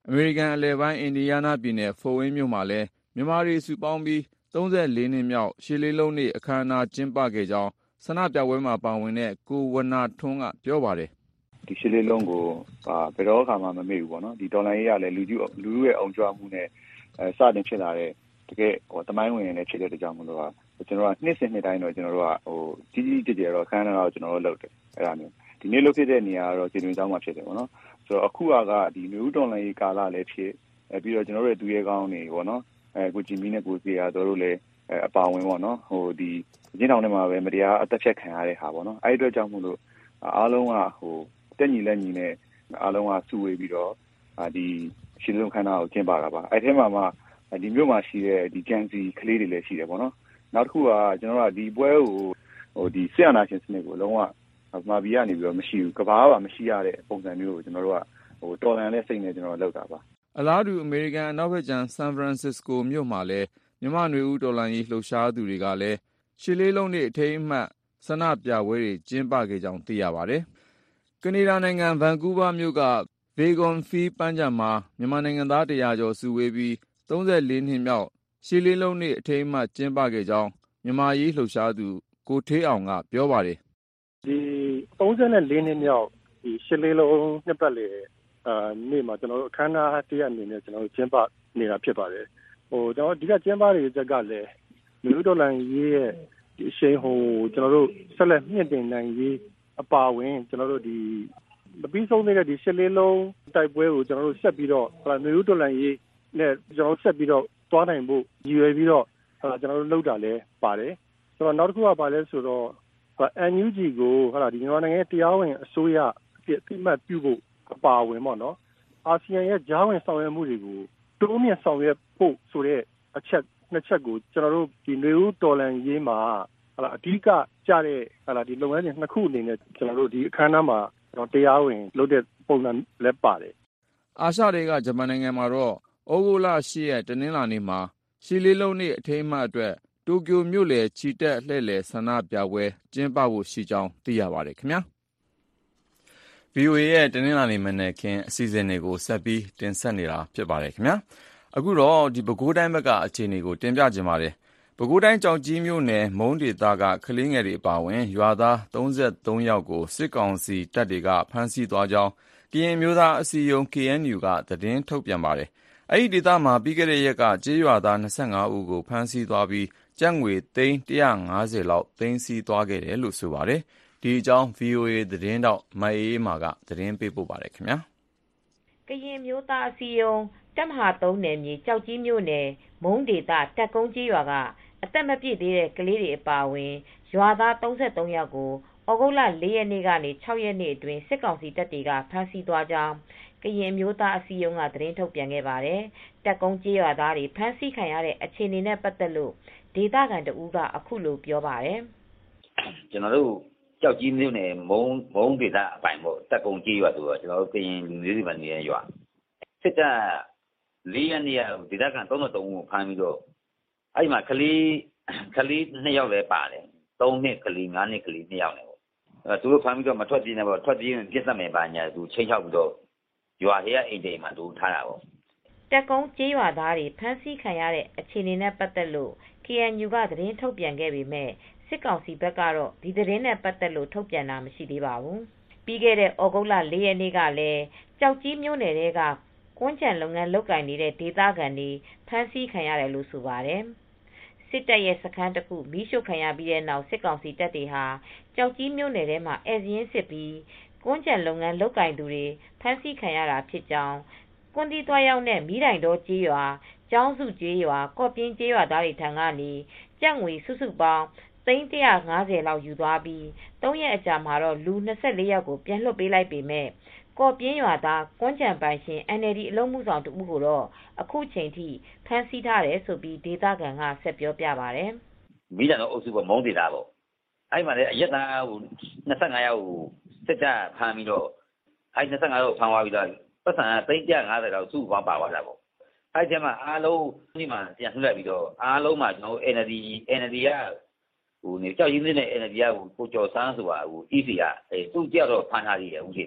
အမေရိကန်အလယ်ပိုင်းအင်ဒီယားနားပြည်နယ်ဖို့ဝိန်းမြို့မှာလည်းမြန်မာတွေစုပေါင်းပြီးသုံးဆယ်လေးနှစ်မြောက်ရှစ်လေးလုံးနေ့အခမ်းအနားကျင်းပခဲ့ကြောင်းဆန္ဒပြပွဲမှာပါဝင်တဲ့ကိုဝနာထွန်းကပြောပါတယ်ဒီရှစ်လေးလုံးကိုဘယ်တော့မှမမေ့ဘူးပေါ့နော်ဒီဒေါ်လာရေးရလဲလူကြီးလူလူရဲ့အောင်ကြွမှုနဲ့အဲစတင်ဖြစ်လာတဲ့တကယ်ဟိုတမိုင်းဝင်နေဖြစ်တဲ့ကြောင့်မလို့ကကျွန်တော်ကနှစ်စဉ်နှစ်တိုင်းတော့ကျွန်တော်တို့ကဟိုကြီးကြီးကျယ်ကျယ်တော့ခန်းနာတော့ကျွန်တော်တို့လုပ်တယ်အဲ့ဒါမျိုးဒီနေ့လုပ်ဖြစ်တဲ့နေရာကတော့ကျေတွင်ကျောင်းမှာဖြစ်တယ်ပေါ့နော်ဆိုတော့အခုကဒီမျိုးဒေါ်လာရေးကာလလည်းဖြစ်ပြီးတော့ကျွန်တော်တို့ရဲ့သူရဲကောင်းတွေပေါ့နော်အဲကိုဂျီမီနဲ့ကိုစီယာတို့တို့လည်းအပါဝင်ပေါ့နော်ဟိုဒီရင်းတောင်ထဲမှာပဲမတရားအသက်ဖြတ်ခံရတဲ့ဟာပေါ့နော်အဲ့ဒီအတွက်ကြောင့်မို့လို့အားလုံးကဟိုတက်ညီလက်ညီနဲ့အားလုံးကစုဝေးပြီးတော့ဒီရှင်းလုံးခန်းနာကိုကျင်းပတာပါအဲ့ထဲမှာမှဒီမြို့မှာရှိတဲ့ဒီဂျန်စီကလေးတွေလည်းရှိတယ်ပေါ့နော်နောက်တစ်ခုကကျွန်တော်တို့ကဒီပွဲကိုဟိုဒီဆီယနာရှင်စနစ်ကိုလုံးဝမာဘီကနေပြီးတော့မရှိဘူးကဘာမှမရှိရတဲ့ပုံစံမျိုးကိုကျွန်တော်တို့ကဟိုတော်လန်တဲ့စိတ်နဲ့ကျွန်တော်လုပ်တာပါအလားတူအမေရိကန်အနောက်ဘက်ခြမ်းဆန်ဖရန်စစ္စကိုမြို့မှာလည်းမြန်မာနွေဦးတော်လှန်ရေးလှုပ်ရှားသူတွေကလည်းရှစ်လေးလုံးနေ့အထိမ်းအမှတ်ဆန္ဒပြပွဲတွေကျင်းပခဲ့ကြောင်းသိရပါတယ်။ကနေဒါနိုင်ငံဗန်ကူးဗားမြို့က Vagon Fee ပန်းခြံမှာမြန်မာနိုင်ငံသားတရာကျော်စုဝေးပြီးသုံးဆယ်လေးနှစ်မြောက်ရှစ်လေးလုံးနေ့အထိမ်းအမှတ်ကျင်းပခဲ့ကြောင်းမြန်မာရေးလှုပ်ရှားသူကိုထေးအောင်ကပြောပါတယ်။ဒီသုံးဆယ်လေးနှစ်မြောက်ဒီရှစ်လေးလုံးနှစ်ပတ်လည်အာနေ့မှာကျွန်တော်တို့အခမ်းအနားတရအနေနဲ့ကျွန်တော်တို့ကျင်းပနေတာဖြစ်ပါတယ်ဟိုကျွန်တော်ဒီကကျင်းပနေတဲ့ချက်ကလည်းလူဒေါ်လာရေးရဲ့ဒီအရှိန်ဟိုကျွန်တော်တို့ဆက်လက်မြင့်တင်နိုင်ရေးအပါဝင်ကျွန်တော်တို့ဒီမပြီးဆုံးသေးတဲ့ဒီရှစ်လေးလုံးတိုက်ပွဲကိုကျွန်တော်တို့ဆက်ပြီးတော့လူဒေါ်လာရေးနဲ့ကျွန်တော်ဆက်ပြီးတော့သွားနိုင်ဖို့ရည်ရွယ်ပြီးတော့ကျွန်တော်တို့လုပ်တာလည်းပါတယ်ဆိုတော့နောက်တစ်ခုကပါလဲဆိုတော့ အန် ယူ ဂျီ ကိုဟာဒီမြန်မာနိုင်ငံတရားဝင်အစိုးရအပြစ်အမှတ်ပြုဖို့အပါဝင်ပေါ့နော်အာဆီယံရဲ့ကြားဝင်ဆောင်ရွက်မှုတွေကိုတိုးမြင့်ဆောင်ရွက်ဖို့ဆိုတဲ့အချက်နှစ်ချက်ကိုကျွန်တော်တို့ဒီနွေဦးတော်လှန်ရေးမှာဟာအဓိကကြတဲ့ဟာဒီလုပ်ငန်းစဉ်နှစ်ခုအနေနဲ့ကျွန်တော်တို့ဒီအခမ်းအနားမှာကျွန်တော်တရားဝင်လုပ်တဲ့ပုံစံလည်းပါတယ်အာရှတွေကဂျပန်နိုင်ငံမှာတော့ဩဂုတ်လ၈ရက်တနင်္လာနေ့မှာရှစ်လေးလုံးနေ့အထိမ်းအမှတ်အတွက်တိုကျိုမြို့လယ်ချီတက်လှည့်လည်ဆန္ဒပြပွဲကျင်းပဖို့ရှိကြောင်းသိရပါတယ်ခင်ဗျာဗွီအိုအေ ရဲ့တနင်္လာနေ့မနက်ခင်းအစီအစဉ်တွေကိုဆက်ပြီးတင်ဆက်နေတာဖြစ်ပါတယ်ခင်ဗျာအခုတော့ဒီပဲခူးတိုင်းဘက်ကအခြေအနေကိုတင်ပြကြပါတယ်ပဲခူးတိုင်းကြောက်ကြီးမြို့နယ်မုံဒေသကကလေးငယ်တွေအပါအဝင်ရွာသားသုံးဆယ်သုံးယောက်ကိုစစ်ကောင်စီတပ်တွေကဖမ်းဆီးသွားကြောင်းကရင်မျိုးသားအစည်းအရုံး ကေအန်ယူ ကသတင်းထုတ်ပြန်ပါတယ်အဲ့ဒီဒေသမှာပြီးခဲ့တဲ့ရက်ကကျေးရွာသား၂၅ဦးကိုဖမ်းဆီးသွားပြီးကျပ်ငွေသိန်း၁၅၀လောက်သိမ်းဆည်းသွားခဲ့တယ်လို့ဆိုပါတယ်ဒီအကြောင်း ဗွီအိုအေ သတင်းတောက်မအေးအေးမာကသတင်းပေးပို့ပါတယ်ခင်ဗျာကရင်မျိုးသားအစည်းအရုံးတပ်မဟာသုံးနယ်မြေကြောက်ကြီးမြို့နယ်မုံဒေသတက်ကုန်းကြီးရွာကအသက်မပြည့်သေးတဲ့ကလေးတွေအပါအဝင်ရွာသားသုံးဆယ်သုံးယောက်ကိုဩဂုတ်လ၄ရက်နေ့ကနေ၆ရက်နေ့အတွင်းစစ်ကောင်စီတပ်တွေကဖမ်းဆီးသွားကြောင်းကရင်မျိုးသားအစည်းအရုံးကသတင်းထုတ်ပြန်ခဲ့ပါတယ်တက်ကုန်းကြီးရွာသားတွေဖမ်းဆီးခံရတဲ့အခြေအနေနဲ့ပတ်သက်လို့ဒေသခံတဦးကအခုလိုပြောပါတယ်ကျွန်တော်တို့ကြောက်ကြီးမြို့နယ်မုံမုံဒေသအပိုင်ပေါ့တက်ကုန်းကြီးရွာဆိုတော့ကျွန်တော်တို့ကရင်လူမျိုးတွေပါနေတဲ့ရွာစစ်တပ်လေးရက်နေ့ဒေသခံသုံးဆယ်သုံးဦးကိုဖမ်းပြီးတော့အဲ့မှာကလေးကလေးနှစ်ယောက်လည်းပါတယ်သုံးနှစ်ကလေးငါးနှစ်ကလေးနှစ်ယောက်လည်းပေါ့အဲသူတို့ဖမ်းပြီးတော့မထွက်ပြေးနေပေါ့ထွက်ပြေးရင်ပြစ်သက်မယ်ပါညာသူချိန်ချောက်ပြီးတော့ရွာထဲကအိမ်တိမ်မှာသူထားတာပေါ့တက်ကုန်းကျေးရွာသားတွေဖမ်းဆီးခံရတဲ့အခြေအနေနဲ့ပတ်သက်လို့ ကေအန်ယူ ကသတင်းထုတ်ပြန်ခဲ့ပေမဲ့စစ်ကောင်စီဘက်ကတော့ဒီသတင်းနဲ့ပတ်သက်လို့ထုတ်ပြန်တာမရှိသေးပါဘူးပြီးခဲ့တဲ့ဩဂုတ်လ၄ရက်နေ့ကလည်းကြောက်ကြီးမြို့နယ်ထဲကကွမ်းချံလုပ်ငန်းလုပ်ကိုင်နေတဲ့ဒေသခံတွေဖမ်းဆီးခံရတယ်လို့ဆိုပါတယ်စစ်တပ်ရဲ့စခန်းတစ်ခုမီးရှို့ခံရပြီးတဲ့နောက်စစ်ကောင်စီတပ်တွေဟာကြောက်ကြီးမြို့နယ်ထဲမှာအဲဇင်းစစ်ပြီးကွမ်းချံလုပ်ငန်းလုပ်ကိုင်သူတွေဖမ်းဆီးခံရတာဖြစ်ကြောင်းကွန်တီသွားရောက်တဲ့မိတိုင်တော်ကျေးရွာကျောင်းစုကျေးရွာကော့ပြင်းကျေးရွာသားတွေထံကနေကြက်ငွေစုစုပေါင်းသိန်း၁၅၀လောက်ယူသွားပြီးသုံးရက်အကြာမှာတော့လူ၂၄ယောက်ကိုပြန်လွှတ်ပေးလိုက်ပေမဲ့ကော့ပြင်းရွာသားကွမ်းချံပိုင်ရှင် အန် အယ် ဒီ အလုံးမှုဆောင်တဦးကိုတော့အခုချိန်ထိဖမ်းဆီးထားတယ်ဆိုပြီးဒေသခံကဆက်ပြောပြပါတယ်မိတိုင်တော်အုပ်စုကမုံဒေသပေါ့အဲ့မှာလည်းအရက်သားဟို၂၅ယောက်ကိုစစ်တပ်ဖမ်းပြီးတော့အဲ့၂၅ယောက်ဖမ်းသွားပြီးတော့ပတ်စံသိန်း၁၅၀လောက်စုပေါင်းပါသွားတာပေါ့အဲ့ဒီမှာအားလုံးဒီမှာပြန်လှည့်ပြီးတော့အားလုံးမှာကျွန်တော် အန် အယ် ဒီ အန် အယ် ဒီ ကဟိုနေကြောက်ရင်းနေတဲ့ အန် အယ် ဒီ ကဟိုကိုကျော်စန်းဆိုတာဟို အီ စီ ကအဲသူ့ကြောက်တော့ဖမ်းထားသေးတယ်ဦးရှင်ကြီး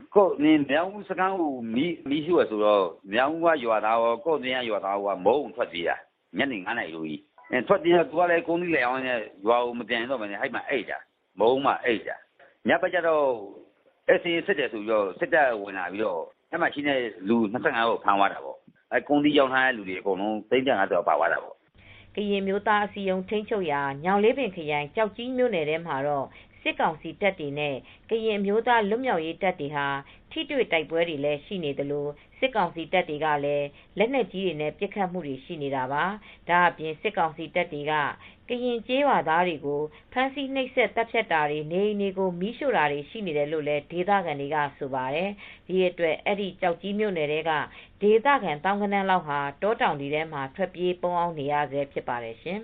ကိုနင်းမြောင်စကန်ကိုမီမီရှိရဆိုတော့မြောင်ကရွာသားရောကိုနေရရွာသားကမုံထွက်ပြေးတာညနေ9နာရီလိုကြီးအဲထွက်ပြေးတော့သူကလည်းကုန်းကြီးလေအောင်နဲ့ရွာကိုမပြန်တော့မနဲ့ဟိုက်မှာအိတ်တာမုံမှာအိတ်တာညဘက်ကျတော့အစီစစ်တယ်ဆိုတော့စစ်တပ်ဝင်လာပြီးတော့အဲ့မှာရှိတဲ့လူ25ကိုဖမ်းသွားတာပေါ့အဲကုန်းကြီးရောက်ထားတဲ့လူတွေအကုန်လုံးသိန်းကြံ50ပါသွားတာပေါ့ကရင်မျိုးသားအစည်းအရုံးထိန်းချုပ်ရာညောင်လေးပင်ခရိုင်ကြောက်ကြီးမြို့နယ်ထဲမှာတော့စစ်ကောင်စီတပ်တွေနဲ့ကရင်မျိုးသားလွတ်မြောက်ရေးတပ်တွေဟာထိတွေ့တိုက်ပွဲတွေလည်းရှိနေသလိုစစ်ကောင်စီတပ်တွေကလည်းလက်နက်ကြီးတွေနဲ့ပစ်ခတ်မှုတွေရှိနေတာပါဒါအပြင်စစ်ကောင်စီတပ်တွေကကရင်ကျေးရွာသားတွေကိုဖမ်းဆီးနှိပ်စက်တပ်ဖြတ်တာတွေနေအိမ်တွေကိုမီးရှို့တာတွေရှိနေတယ်လို့လည်းဒေသခံတွေကဆိုပါတယ်ဒီအတွက်အဲ့ဒီကြောက်ကြီးမြို့နယ်တွေကဒေသခံတောင်ကနန်းလောက်ဟာတောတောင်တွေထဲမှာထွက်ပြေးပုန်းအောင်နေရဆဲဖြစ်ပါတယ်ရှင်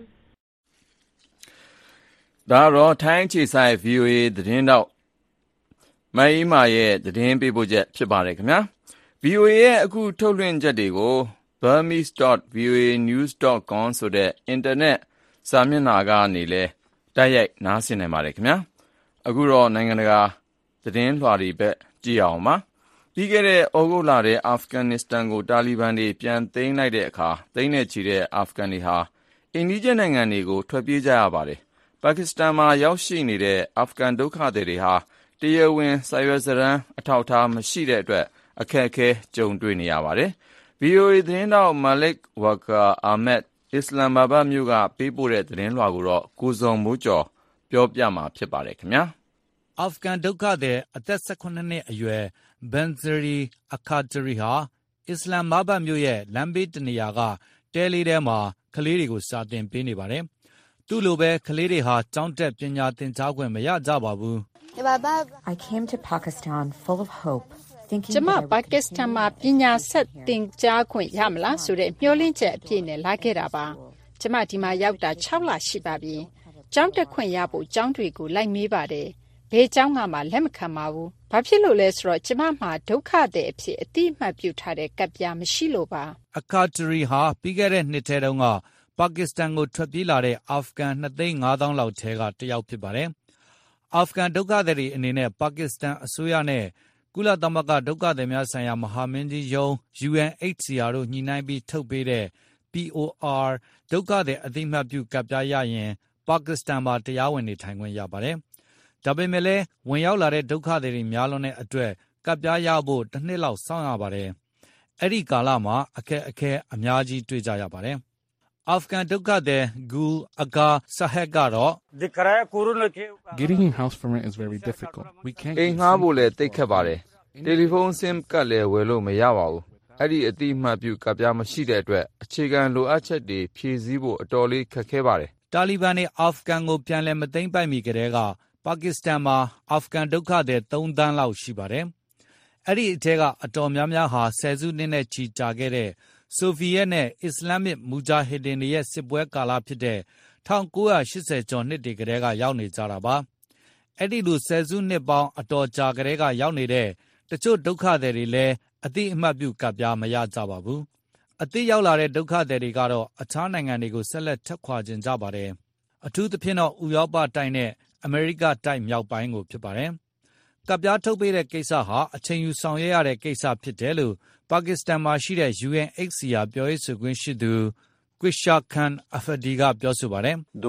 ဒါတော့ထိုင်းခြေဆိုင် ဗွီအိုအေ သတင်းတောက်မအေးမာရဲ့သတင်းပေးပို့ချက်ဖြစ်ပါတယ်ခင်ဗျာ ဗွီအိုအေ ရဲ့အခုထုတ်လွှင့်ချက်တွေကို burmese dot v o a news dot com ဆိုတဲ့အင်တာနက်စာမျက်နှာကနေလည်းတိုက်ရိုက်နားဆင်နိုင်ပါတယ်ခင်ဗျာအခုတော့နိုင်ငံတကာသတင်းလွှာတွေဘက်ကြည့်အောင်ပါပြီးခဲ့တဲ့ဩဂုတ်လထဲအာဖဂန်နစ္စတန်ကိုတာလီဘန်တွေပြန်သိမ်းလိုက်တဲ့အခါသိမ်းတဲ့ချီတဲ့အာဖဂန်တွေဟာအိန္ဒိယနိုင်ငံတွေကိုထွက်ပြေးကြရပါတယ်ပါကစ္စတန်မှာရောက်ရှိနေတဲ့အာဖဂန်ဒုက္ခသည်တွေဟာတရားဝင်စာရွက်စာတမ်းအထောက်အထားမရှိတဲ့အတွက်အခက်အခဲကြုံတွေ့နေရပါတယ်။ ဗွီအိုအေ သတင်းတောက်မာလစ်ဝါကာအာမက်အစ္စလမ်မာဘတ်မြို့ကပေးပို့တဲ့သတင်းလွှာကိုတော့ကိုဇော်မိုးကျော်ပြောပြမှာဖြစ်ပါတယ်ခင်ဗျာ။အာဖဂန်ဒုက္ခသည်အသက်၁၈နှစ်အရွယ်ဘန်ဇရီအခါဒရီဟာအစ္စလမ်မာဘတ်မြို့ရဲ့လမ်းဘေးတနေရာကတဲလေးထဲမှာကလေးတွေကိုစာသင်ပေးနေပါတယ်။သူ့လိုပဲကလေးတွေဟာကျောင်းတက်ပညာသင်ကြားခွင့်မရကြပါဘူး။ I came to Pakistan full of hope. ကျမပါကစ္စတန်မှာပညာဆက်သင်ကြားခွင့်ရမလားဆိုတဲ့မျှော်လင့်ချက်အပြည့်နဲ့လာခဲ့တာပါ။ကျမဒီမှာရောက်တာ၆လရှိပါပြီ။ကျောင်းတက်ခွင့်ရဖို့ကျောင်းတွေကိုလိုက်မေးပါတယ်။ဘယ်ကျောင်းကမှလက်မခံပါဘူး။ဘာဖြစ်လို့လဲဆိုတော့ကျမမှာဒုက္ခသည်အဖြစ်အတိအမှတ်ပြုထားတဲ့ကပ်ပြားမရှိလို့ပါ။အခါဒရီဟာပြီးခဲ့တဲ့နှစ်ထဲတုန်းကပါကစ္စတန်ကိုထွက်ပြေးလာတဲ့အာဖဂန်၂သိန်း၅သောင်းလောက်ထဲကတစ်ယောက်ဖြစ်ပါတယ်။အာဖဂန်ဒုက္ခသည်တွေအနေနဲ့ပါကစ္စတန်အစိုးရနဲ့ကုလသမဂ္ဂဒုက္ခသည်များဆိုင်ရာမဟာမင်းကြီးရုံး U N H C R တို့ညှိနှိုင်းပြီးထုတ်ပေးတဲ့ P O R ဒုက္ခသည်အသိအမှတ်ပြုကပ်ပြားရရင်ပါကစ္စတန်မှာတရားဝင်နေထိုင်ခွင့်ရပါတယ်။ဒါပေမဲ့လည်းဝင်ရောက်လာတဲ့ဒုက္ခသည်တွေများလွန်းတဲ့အတွက်ကပ်ပြားရဖို့တစ်နှစ်လောက်စောင့်ရပါတယ်။အဲ့ဒီကာလမှာအခက်အခဲအများကြီးတွေ့ကြရပါတယ်။အာဖဂန်ဒုက္ခသည်ဂူအဂါဆဟက်ကတော့ Getting a house permit is very difficult. We can't အိမ်ငှားဖို့လည်းတိတ်ခတ်ပါတယ်တယ်လီဖုန်းဆင်းကတ်လည်းဝယ်လို့မရပါဘူးအဲ့ဒီအတိအမှတ်ပြုကပ်ပြားမရှိတဲ့အတွက်အခြေခံလိုအပ်ချက်တွေဖြည့်ဆည်းဖို့အတော်လေးခက်ခဲပါတယ်တာလီဘန်တွေအာဖဂန်ကိုပြန်လည်မသိမ်းပိုက်မီကတည်းကပါကစ္စတန်မှာအာဖဂန်ဒုက္ခသည်၃သန်းလောက်ရှိပါတယ်အဲ့ဒီအထက်ကအတော်များများဟာဆယ်စုနှစ်နဲ့ချီကြာခဲ့တဲ့ဆိုဗီယက်နဲ့အစ္စလာမစ်မူဂျာဟစ်ဒင်တွေရဲ့စစ်ပွဲကာလဖြစ်တဲ့၁၉၈၀ကျော်နှစ်တွေကတည်းကရောက်နေကြတာပါအဲ့ဒီလိုဆယ်စုနှစ်ပေါင်းအတော်ကြာကတည်းကရောက်နေတဲ့တချို့ဒုက္ခသည်တွေလည်းအသိအမှတ်ပြုကပ်ပြားမရကြပါဘူးအသိရောက်လာတဲ့ဒုက္ခသည်တွေကတော့အခြားနိုင်ငံတွေကိုဆက်လက်ထက်ခွာခြင်းကြပါတယ်အထူးသဖြင့်တော့ဥရောပတိုက်နဲ့အမေရိကတိုက်မြောက်ပိုင်းကိုဖြစ်ပါတယ်ကပ်ပြားထုတ်ပေးတဲ့ကိစ္စဟာအချိန်ယူဆောင်ရွက်ရတဲ့ကိစ္စဖြစ်တယ်လို့ပါကစ္စတန်မှာရှိတဲ့ U N H C R ပြောရေးဆိုခွင့်ရှိသူကွစ်ရှာခန်အဖဒီကပြောဆိုပါတယ်ဒု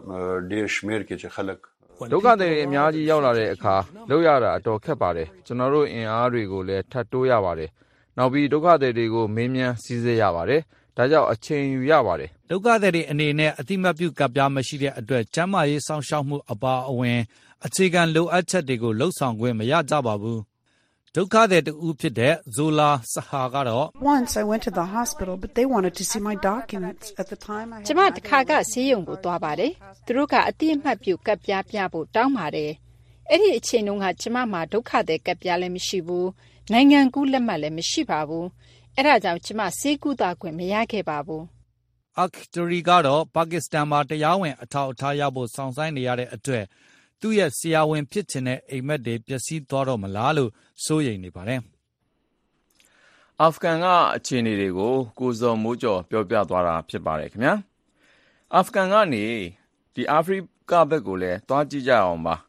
က္ခသည်တွေအများကြီးရောက်လာတဲ့အခါလောက်ရတာအတော်ခက်ပါတယ်ကျွန်တော်တို့အင်အားတွေကိုလည်းထပ်တိုးရပါတယ်နောက်ပြီးဒုက္ခသည်တွေကိုမေးမြန်းစည်းစိမ်ရပါတယ်ဒါကြောင့်အချိန်ယူရပါတယ်ဒုက္ခသည်တွေအနေနဲ့အတိမတ်ပြုကပ်ပြားမရှိတဲ့အတွက်ကျန်းမာရေးစောင့်ရှောက်မှုအပါအဝင်အခြေခံလိုအပ်ချက်တွေကိုလှုပ်ဆောင်ခွင့်မရကြပါဘူးဒုက္ခသည်တူဖြစ်တဲ့ဇိုလာဆဟာကတော့ Once I went to the hospital but they wanted to see my documents at the time I ကျမတခါကဆေးရုံကိုသွားပါတယ်သူတို့ကအတိအမှတ်ပြုကပ်ပြားပြဖို့တောင်းပါတယ်အဲ့ဒီအချိန်တုန်းကကျမမှာဒုက္ခသည်ကပ်ပြားလည်းမရှိဘူးနိုင်ငံကူးလက်မှတ်လည်းမရှိပါဘူးအဲ့ဒါကြောင့်ကျမဆေးကုသခွင့်မရခဲ့ပါဘူးအခ်တိုရီကတော့ပါကစ္စတန်မှာတရားဝင်အထောက်အထားရဖို့စောင့်ဆိုင်းနေရတဲ့အတွက်သူ့ရဲ့ဆရာဝန်ဖြစ်ချင်တဲ့အိမ်မက်တွေပျက်စီးသွားတော့မလားလို့စိုးရိမ်နေပါတယ်။အာဖဂန်ကအခြေအနေတွေကိုကိုဇော်မိုးကျော်ပြောပြသွားတာဖြစ်ပါတယ်ခင်ဗျာ။အာဖဂန်ကနေဒီအာဖရိကဘက်ကိုလည်းသွားကြည့်ကြအောင်ပါ။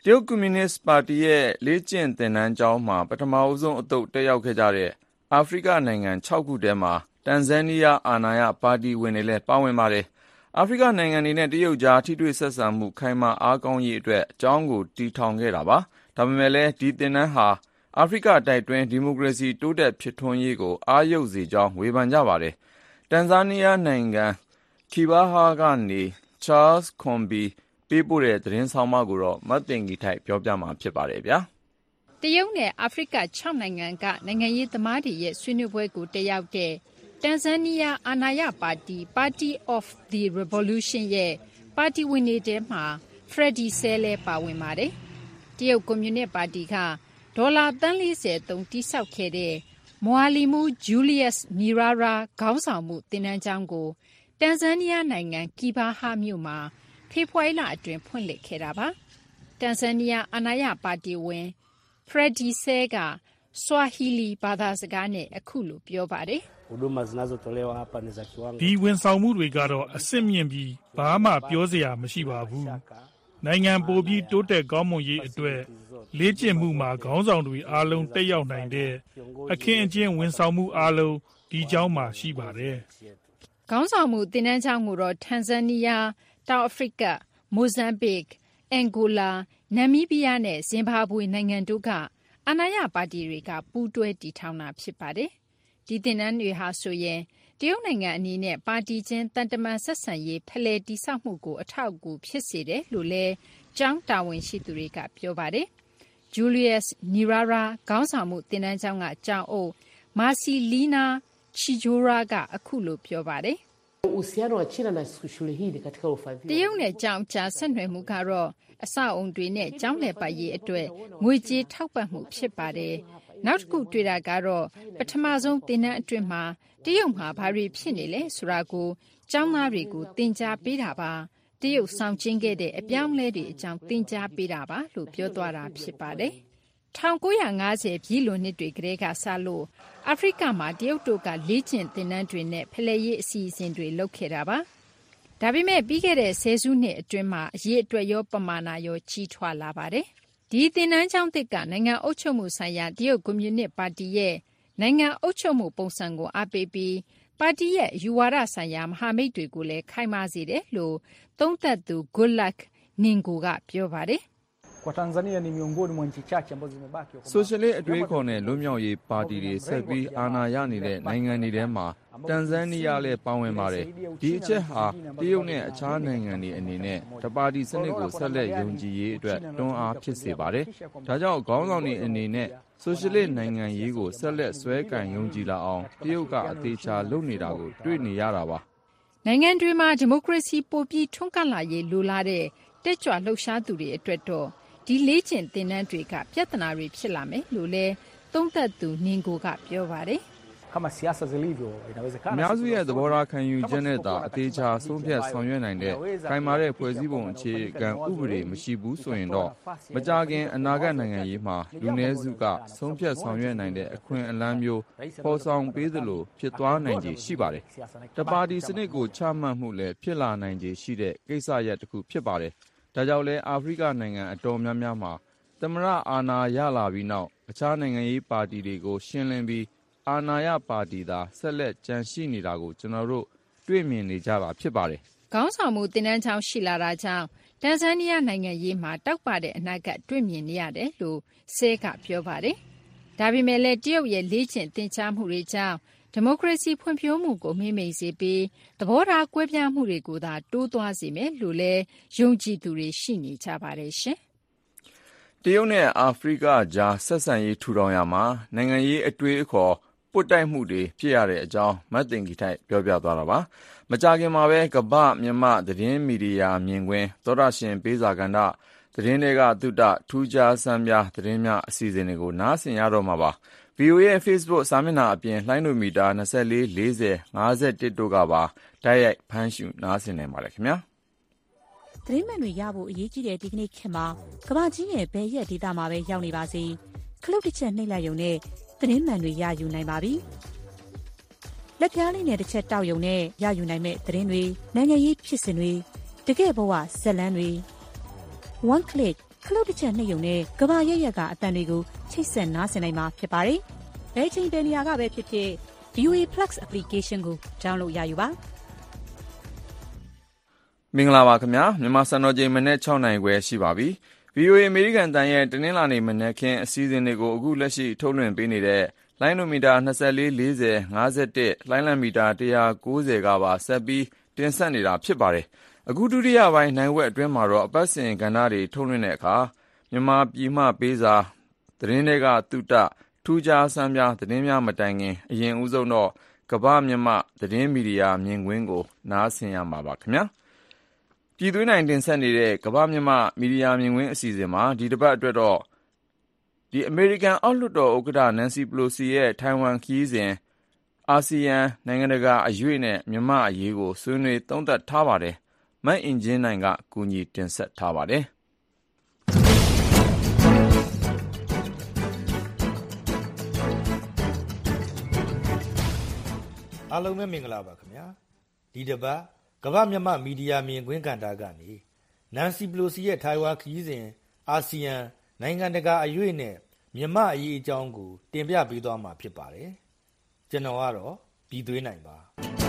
တရုတ်ကွန်မြူနစ်ပါတီရဲ့လေ့ကျင့်သင်တန်းကျောင်းမှာပထမဆုံးအသုတ်တက်ရောက်ခဲ့ကြတဲ့အာဖရိကနိုင်ငံခြောက်ခုထဲမှာတန်ဇန်နီးယားအာဏာရပါတီဝင်တွေလည်းပါဝင်ပါတယ်။အာဖရိကနိုင်ငံတွေနဲ့တရုတ်ကြားထိတွေ့ဆက်ဆံမှုခိုင်မာအားကောင်းရေးအတွက်ကျောင်းကိုတည်ထောင်ခဲ့တာပါ။ဒါပေမဲ့လည်းဒီသင်တန်းဟာအာဖရိကတိုက်တွင်းဒီမိုကရေစီတိုးတက်ဖြစ်ထွန်းရေးကိုအားရုပ်စေကြောင်းဝေဖန်ကြပါတယ်။တန်ဇန်နီးယားနိုင်ငံကီဘာဟာကနေ Charles Kombi ပေးပို့တဲ့သတင်းဆောင်မကိုတော့မတ်တင်ဂီထိုက်ပြောပြမှာဖြစ်ပါတယ်ဗျာ။တရုတ်နဲ့အာဖရိကခြောက်နိုင်ငံကနိုင်ငံရေးသမားတွေရဲ့ဆွေးနွေးပွဲကိုတက်ရောက်တဲ့တန်ဇန်နီးယားအာဏာရပါတီ Party of the Revolution ရဲ့ပါတီဝင်တွေထဲမှာ Freddy Sell လည်းပါဝင်ပါတယ်။တရုတ်ကွန်မြူနစ်ပါတီကဒေါ်လာသန်းလေးဆယ်သုံးတိစောက်ခဲ့တဲ့မွာလီမူဂျူလီယပ်မီရာရာခေါင်းဆောင်မှုသင်တန်းကျောင်းကိုတန်ဇန်နီးယားနိုင်ငံကီဘာဟာမြို့မှာဖေဖော်ဝါရီလအတွင်းဖွင့်လှစ်ခဲ့တာပါ။တန်ဇန်နီးယားအာဏာရပါတီဝင်ဖရက်ဒီဆဲကဆွာဟီလီဘာသာစကားနဲ့အခုလိုပြောပါတယ်။ဒီဝန်ဆောင်မှုတွေကတော့အစစ်မြင့်ပြီးဘာမှပြောစရာမရှိပါဘူး။နိုင်ငံပိုပြီးတိုးတက်ကောင်းမွန်ရေးအတွက်လေ့ကျင့်မှုမှာခေါင်းဆောင်တွေအားလုံးတက်ရောက်နိုင်တဲ့အခင်းအကျင်းဝန်ဆောင်မှုအားလုံးဒီကျောင်းမှာရှိပါတယ်။ခေါင်းဆောင်မှုသင်တန်းကျောင်းကိုတော့တန်ဇန်နီးယားတောင်အာဖရိကမိုဇမ်ဘစ်အန်ဂိုလာနမီးဘီးယားနဲ့ဇင်ဘာဘွေနိုင်ငံတို့ကအာဏာရပါတီတွေကပူးတွဲတည်ထောင်တာဖြစ်ပါတယ်။ဒီသင်တန်းတွေဟာဆိုရင်တရုတ်နိုင်ငံအနေနဲ့ပါတီချင်းတန်တမန်ဆက်ဆံရေးဖလှယ်တိဆောက်မှုကိုအထောက်အကူဖြစ်စေတယ်လို့လည်းကျောင်းတာဝန်ရှိသူတွေကပြောပါတယ်။ဂျူလီယပ်နီရာရာခေါင်းဆောင်မှုသင်တန်းကျောင်းကကျောင်းအုပ်မာစီလီနာချီဂျိုရာကအခုလိုပြောပါတယ်။တရုတ်နဲ့ကျောင်းကြားဆက်နွယ်မှုကတော့အဆောက်အုံတွေနဲ့ကျောင်းလည်ပတ်ရေးအတွက်ငွေကြေးထောက်ပံ့မှုဖြစ်ပါတယ်။နောက်တစ်ခုတွေ့တာကတော့ပထမဆုံးသင်တန်းအတွင်းမှာတရုတ်မှာဘာတွေဖြစ်နေလဲဆိုတာကိုကျောင်းသားတွေကိုသင်ကြားပေးတာပါ။တရုတ်ဆောင်ကျင်းခဲ့တဲ့အပြောင်းလဲတွေအကြောင်းသင်ကြားပေးတာပါလို့ပြောသွားတာဖြစ်ပါတယ်။၁၉၅၀ပြည့်လွန်နှစ်တွေကတည်းကစလို့အာဖရိကမှာတရုတ်တို့ကလေ့ကျင့်သင်တန်းတွေနဲ့ဖလှယ်ရေးအစီအစဉ်တွေလုပ်ခဲ့တာပါ။ဒါပေမဲ့ပြီးခဲ့တဲ့ဆယ်စုနှစ်အတွင်းမှာအရေးအတွက်ရောပမာဏရောကြီးထွားလာပါတယ်။ဒီသင်တန်းကျောင်းသစ်ကနိုင်ငံအုပ်ချုပ်မှုဆိုင်ရာတရုတ်ကွန်မြူနစ်ပါတီရဲ့နိုင်ငံအုပ်ချုပ်မှုပုံစံကိုအားပေးပြီးပါတီရဲ့ယူဝါဒဆိုင်ရာမဟာမိတ်တွေကိုလည်းခိုင်မာစေတယ်လို့သုံးသပ်သူ Good Luck Ningo ကပြောပါတယ်။ဆိုရှယ်လစ်အတွေးခေါ်နဲ့လွတ်မြောက်ရေးပါတီတွေဆက်ပြီးအာဏာရနေတဲ့နိုင်ငံတွေထဲမှာတန်ဇန်နီးယားလည်းပါဝင်ပါတယ်။ဒီအချက်ဟာတရုတ်နဲ့အခြားနိုင်ငံတွေအနေနဲ့တပါတီစနစ်ကိုဆက်လက်ယုံကြည်ရေးအတွက်တွန်းအားဖြစ်စေပါတယ်။ဒါကြောင့်ခေါင်းဆောင်တွေအနေနဲ့ဆိုရှယ်လစ်နိုင်ငံရေးကိုဆက်လက်ဆွဲကင်ယုံကြည်လာအောင်တရုတ်ကအသေးချာလုပ်နေတာကိုတွေ့နေရတာပါ။နိုင်ငံတွေမှာဒီမိုကရေစီပိုပြီးထွန်းကားလာရေးလိုလားတဲ့တက်ကြွလှုပ်ရှားသူတွေအတွက်တော့ဒီလေ့ကျင့်သင်တန်းတွေကပြဿနာတွေဖြစ်လာမယ်လို့လည်းသုံးသပ်သူနင်ကိုကပြောပါတယ်။အများစုရဲ့သဘောထားခံယူချက်နဲ့သာအသေးချာဆုံးဖြတ်ဆောင်ရွက်နိုင်တဲ့ခိုင်မာတဲ့ဖွဲ့စည်းပုံအခြေခံဥပဒေမရှိဘူးဆိုရင်တော့မကြခင်အနာဂတ်နိုင်ငံရေးမှာလူနည်းစုကဆုံးဖြတ်ဆောင်ရွက်နိုင်တဲ့အခွင့်အလမ်းမျိုးပေါ်ဆောင်ပေးသလိုဖြစ်သွားနိုင်ခြေရှိပါတယ်။တပါတီစနစ်ကိုချမှတ်မှုလည်းဖြစ်လာနိုင်ခြေရှိတဲ့ကိစ္စရပ်တစ်ခုဖြစ်ပါတယ်။ဒါကြောင့်လဲအာဖရိကနိုင်ငံအတော်များများမှာသမ္မတအာဏာရလာပြီးနောက်အခြားနိုင်ငံရေးပါတီတွေကိုရှင်းလင်းပြီးအာဏာရပါတီသာဆက်လက်ကျန်ရှိနေတာကိုကျွန်တော်တို့တွေ့မြင်နေကြတာဖြစ်ပါတယ်။ခေါင်းဆောင်မှုသင်တန်းကျောင်းရှိလာတာကြောင့်တန်ဇန်နီးယားနိုင်ငံရေးမှာတောက်ပတဲ့အနာဂတ်တွေ့မြင်နေရတယ်လို့ဆဲကပြောပါတယ်။ဒါပေမဲ့လည်းတရုတ်ရဲ့လေ့ကျင့်သင်ကြားမှုတွေကြောင့်ဒီမိုကရေစီဖွံ့ဖြိုးမှုကိုမှိမ့်မိန်စေပြီးသဘောထားကွဲပြားမှုတွေကိုသာတိုးသွားစေမယ်လို့လည်းယုံကြည်သူတွေရှိနေကြပါတယ်ရှင်။တရုတ်နဲ့အာဖရိကကြားဆက်ဆံရေးထူထောင်ရမှာနိုင်ငံရေးအတွေ့အခေါ်ပွတ်တိုက်မှုတွေဖြစ်ရတဲ့အကြောင်းမတ်တင်ဂီထိုက်ပြောပြသွားတာပါ။မကြာခင်မှာပဲကမ္ဘာမြန်မာသတင်းမီဒီယာမြင်ကွင်းသောတာရှင်ပေးစာကန္တသတင်းတွေကသုတထူးခြားစမ်းပြသတင်းများအစီအစဉ်တွေကိုနားဆင်ရတော့မှာပါ။ ဗွီအိုအေ ရဲ့ Facebook စာမျက်နှာအပြင်လှိုင်းဒိုမီတာ၂၄ ၄၀ ၅၁တို့ကပါတိုက်ရိုက်ဖမ်းရှုနားဆင်နိုင်ပါတယ်ခင်ဗျာ။သတင်းမှန်တွေရဖို့အရေးကြီးတဲ့ဒီကနေ့ခေတ်မှာကမ္ဘာကြီးရဲ့ဘယ်ရက်ဒေသမှာပဲရောက်နေပါစေခလုတ်တစ်ချက်နှိပ်လိုက်ရုံနဲ့သတင်းမှန်တွေရယူနိုင်ပါပြီ။လက်ပြားလေးနဲ့တစ်ချက်တောက်ရုံနဲ့ရယူနိုင်မဲ့သတင်းတွေနိုင်ငံရေးဖြစ်စဉ်တွေတကယ့်ဘဝဇာတ်လမ်းတွေ one click ခလုတ်တစ်ချက်နှိပ်ရုံနဲ့ကဘာရက်ရက်ကအတန်တွေကိုချိတ်ဆက်နားဆင်နိုင်မှာဖြစ်ပါတယ်။ဘယ်ချိန်ဘယ်နေရာကပဲဖြစ်ဖြစ် ဗီအိုအေ Plus application ကို download ရယူပါမင်္ဂလာပါခင်ဗျာမြန်မာစံတော်ချိန်မနေ့၆နာရီခွဲရှိပါပြီ။ ဗီအိုအေ အမေရိကန်တန်ရဲ့တနင်္လာနေ့မနေ့ခင်းအစည်းအဝေးတွေကိုအခုလက်ရှိထုတ်လွှင့်ပေးနေတဲ့လိုင်းနိုမီတာနှစ်၄ ၄၀ ၅၁လိုင်းလံမီတာ၁၉၀ကပါဆက်ပြီးတင်ဆက်နေတာဖြစ်ပါတယ်။အခုဒုတိယပိုင်းနိုင်ဝက်အတွင်းမှာတော့အပတ်စဉ်ကဏ္ဍတွေထုတ်လွှင့်တဲ့အခါမြန်မာပြည်မှပေးစာသတင်းတွေကတုတထူးခြားဆန်းပြသတင်းများမတိုင်ခင်အရင်ဦးဆုံးတော့ကမ္ဘာမြန်မာသတင်းမီဒီယာမြင်ကွင်းကိုနားဆင်ရမှာပါခင်ဗျာ။ပြည်သွင်းနိုင်တင်ဆက်နေတဲ့ကမ္ဘာမြန်မာမီဒီယာမြင်ကွင်းအစီအစဉ်မှာဒီတစ်ပတ်အတွက်တော့ဒီအမေရိကန်အောက်လွှတ်တော်ဥက္ကဋ္ဌနန်စီပလိုစီရဲ့ထိုင်ဝမ်ခရီးစဉ်အာဆီယံနိုင်ငံတကာအရွေ့နဲ့မြန်မာအရေးကိုဆွေးနွေးသုံးသပ်ထားပါတယ်။မတ်အင်ဂျင်းနိုင်ကကူညီတင်ဆက်ထားပါတယ်။အားလုံးပဲမင်္ဂလာပါခင်ဗျာဒီတစ်ပတ်ကမ္ဘာမြန်မာမီဒီယာမြင်ကွင်းကဏ္ဍကနေနန်စီပလိုစီရဲ့ထိုင်ဝမ်ခရီးစဉ်အာဆီယံနိုင်ငံတကာအရွေ့နဲ့မြန်မာအရေးအကြောင်းကိုတင်ပြပေးသွားမှာဖြစ်ပါတယ်ကျွန်တော်ကတော့ပြည်သွင်းနိုင်ပါ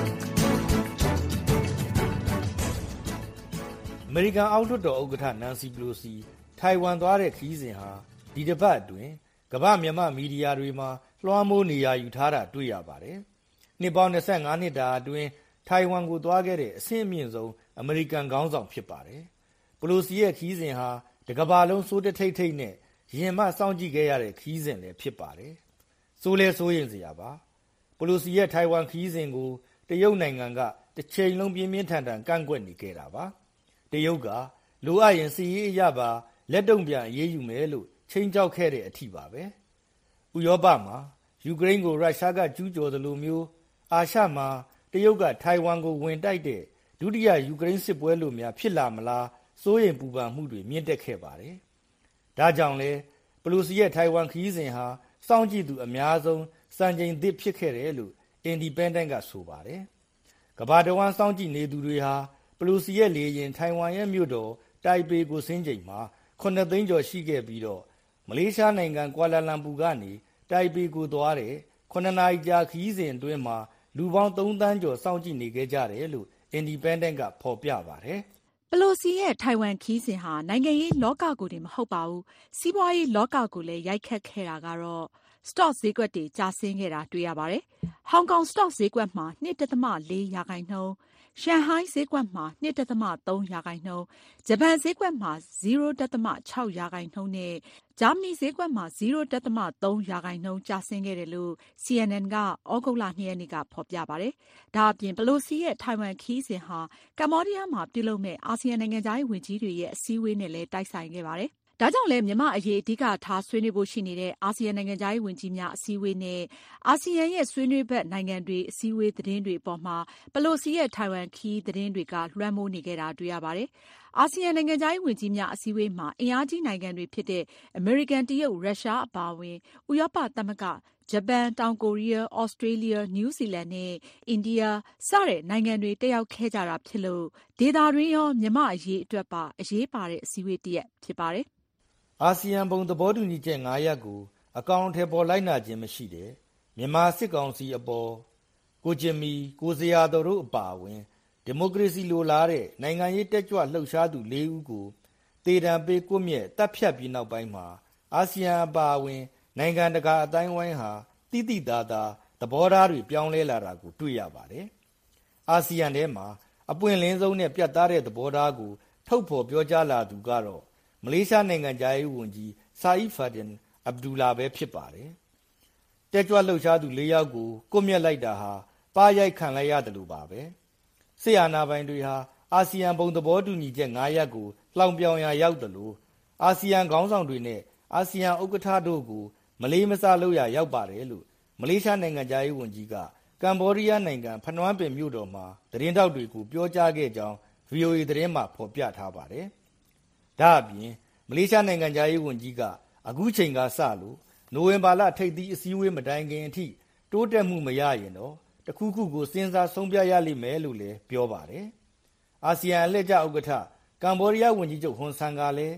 အမေရိကန်အောက်လွှတ်တော်ဥက္ကဋ္ဌနန်စီပလိုစီထိုင်ဝမ်သွားတဲ့ခရီးစဉ်ဟာဒီတစ်ပတ်အတွင်းကမ္ဘာမြန်မာမီဒီယာတွေမှာလွှမ်းမိုးနေရာယူထားတာတွေ့ရပါတယ်နှစ်ပေါင်း၂၅နှစ်တာအတွင်းထိုင်ဝမ်ကိုသွားခဲ့တဲ့အဆင့်အမြင့်ဆုံးအမေရိကန်ခေါင်းဆောင်ဖြစ်ပါတယ်ပလိုစီရဲ့ခရီးစဉ်ဟာတကမ္ဘာလုံးစိုးတထိတ်ထိတ်နဲ့ရင်မှစောင့်ကြည့်ခဲ့ရတဲ့ခရီးစဉ်လည်းဖြစ်ပါတယ်စိုးလဲစိုးရင်စရာပါပလိုစီရဲ့ထိုင်ဝမ်ခရီးစဉ်ကိုတရုတ်နိုင်ငံကတစ်ချိန်လုံးပြင်းပြင်းထန်ထန်ကန့်ကွက်နေခဲ့တာပါတရုတ်ကလိုအပ်ရင်စီရေးအရပါလက်တုံ့ပြန်အေးအေးယူမယ်လို့ချိန်ကြောက်ခဲ့တဲ့အထိပါပဲဥရောပမှာယူကရိန်းကိုရုရှားကကျူးကျော်သလိုမျိုးအာရှမှာတရုတ်ကထိုင်ဝမ်ကိုဝင်တိုက်တဲ့ဒုတိယယူကရိန်းစစ်ပွဲလိုများဖြစ်လာမလားစိုးရိမ်ပူပန်မှုတွေမြင့်တက်ခဲ့ပါတယ်။ဒါကြောင့်လဲပလိုစီရဲ့ထိုင်ဝမ်ခရီးစဉ်ဟာစောင့်ကြည့်သူအများဆုံးစံချိန်သစ်ဖြစ်ခဲ့တယ်လို့ Independent ကဆိုပါတယ်။ကမ္ဘာတဝန်းစောင့်ကြည့်နေသူတွေဟာပလိုစီရဲ့လေယာဉ်ထိုင်ဝမ်ရဲ့မြို့တော်တိုင်ပေကိုဆင်းချိန်မှာခုနှစ်သိန်းကျော်ရှိခဲ့ပြီးတော့မလေးရှားနိုင်ငံကွာလာလမ်ပူကနေတိုင်ပေကိုသွားတဲ့ခုနှစ်နာရီကြာခရီးစဉ်အတွင်းမှာလူပေါင်းသုံးသန်းကျော်စောင့်ကြည့်နေခဲ့ကြတယ်လို့ Independent ကဖော်ပြပါတယ်။ပလိုစီရဲ့ထိုင်ဝမ်ခရီးစဉ်ဟာနိုင်ငံရေးလောကကိုတင်မဟုတ်ပါဘူး။စီးပွားရေးလောကကိုလည်းရိုက်ခတ်ခဲ့တာကတော့ stock ဈေးကွက်တွေကျဆင်းခဲ့တာတွေ့ရပါတယ်။ဟောင်ကောင် stock ဈေးကွက်မှာ ၂.၄ ရာခိုင်နှုန်း၊ရှန်ဟိုင်းဈေးကွက်မှာ ၂.၃ ရာခိုင်နှုန်း၊ဂျပန်ဈေးကွက်မှာ ဇီရို.၆ ရာခိုင်နှုန်းနဲ့ဂျာမနီဈေးကွက်မှာ ဇီရို.၃ ရာခိုင်နှုန်းကျဆင်းခဲ့တယ်လို့ စီအန်အန် ကဩဂုတ်လ၂ရက်နေ့ကဖော်ပြပါတယ်။ဒါအပြင်ပလိုစီရဲ့ထိုင်ဝမ်ခရီးစဉ်ဟာကမ္ဘောဒီးယားမှာပြုလုပ်မဲ့အာဆီယံနိုင်ငံခြားရေးဝန်ကြီးတွေရဲ့အစည်းအဝေးနဲ့လည်းတိုက်ဆိုင်ခဲ့ပါတယ်။ဒါကြောင့်လည်းမြန်မာအရေးအဓိကထားဆွေးနွေးဖို့ရှိနေတဲ့အာဆီယံနိုင်ငံခြားရေးဝန်ကြီးများအစည်းအဝေးနဲ့အာဆီယံရဲ့ဆွေးနွေးဘက်နိုင်ငံတွေအစည်းအဝေးသတင်းတွေအပေါ်မှာပလိုစီရဲ့ထိုင်ဝမ်ခရီးသတင်းတွေကလွှမ်းမိုးနေခဲ့တာတွေ့ရပါတယ်။အာဆီယံနိုင်ငံခြားရေးဝန်ကြီးများအစည်းအဝေးမှာအင်အားကြီးနိုင်ငံတွေဖြစ်တဲ့အမေရိကန်၊တရုတ်၊ရုရှားအပါအဝင်ဥရောပသမဂ္ဂ၊ဂျပန်၊တောင်ကိုရီးယား၊ဩစတြေးလျ၊နယူးဇီလန်နဲ့အိန္ဒိယစတဲ့နိုင်ငံတွေတက်ရောက်ခဲ့ကြတာဖြစ်လို့ဒေသတွင်းရောမြန်မာအရေးအတွက်ပါအရေးပါတဲ့အစည်းအဝေးတစ်ရပ်ဖြစ်ပါတယ်။အာဆီယံဘုံသဘောတူညီချက်၅ရပ်ကိုအကောင်အထည်ပေါ်လိုက်နာခြင်းမရှိတဲ့မြန်မာစစ်ကောင်စီအပေါ်ကိုဂျင်မီကိုဇေယျာတော်တို့အပါအဝင်ဒီမိုကရေစီလိုလားတဲ့နိုင်ငံရေးတက်ကြွလှုပ်ရှားသူ၄ဦးကိုတေတံပေးကွမြက်တပ်ဖြတ်ပြီးနောက်ပိုင်းမှာအာဆီယံအပါအဝင်နိုင်ငံတကာအတိုင်းဝိုင်းဟာတိတိသားသားသဘောထားတွေပြောင်းလဲလာတာကိုတွေ့ရပါတယ်။အာဆီယံထဲမှာအပွင့်လင်းဆုံးနဲ့ပြတ်သားတဲ့သဘောထားကိုထုတ်ဖော်ပြောကြားလာသူကတော့မလေးရှားနိုင်ငံသားရေးဝန်ကြီးဆာအီဖာဒင်အဗ်ဒူလာပဲဖြစ်ပါတယ်။တက်ကြွလှုပ်ရှားသူ၄ယောက်ကိုကွမြက်လိုက်တာဟာပါရိုက်ခံလိုက်ရတယ်လို့ပါပဲ။စစ်အာဏာပိုင်တွေဟာအာဆီယံဘုံသဘောတူညီချက်၅ရပ်ကိုလှောင်ပြောင်ရာရောက်တယ်လို့အာဆီယံခေါင်းဆောင်တွေနဲ့အာဆီယံဥက္ကဋ္ဌတို့ကိုမလေးမစားလုပ်ရရောက်ပါတယ်လို့မလေးရှားနိုင်ငံသားရေးဝန်ကြီးကကမ်ဘောဒီးယားနိုင်ငံဖနွမ်းပင်မြို့တော်မှာသတင်းတောက်တွေကိုပြောကြားခဲ့ကြောင်း ဗီအိုအေ သတင်းမှာဖော်ပြထားပါတယ်။ဒါအပြင်မလေးရှားနိုင်ငံသားရေးဝန်ကြီးကအခုချိန်ကစလို့နိုဝင်ဘာလထိပ်သီးအစည်းအဝေးမတိုင်ခင်အထိတိုးတက်မှုမရရင်တော့တခုခုကိုစဉ်းစားဆုံးဖြတ်ရလိမ့်မယ်လို့လည်းပြောပါတယ်။အာဆီယံအလှည့်ကျဥက္ကဋ္ဌကမ်ဘောဒီးယားဝန်ကြီးချုပ်ဟွန်ဆန်ကလည်း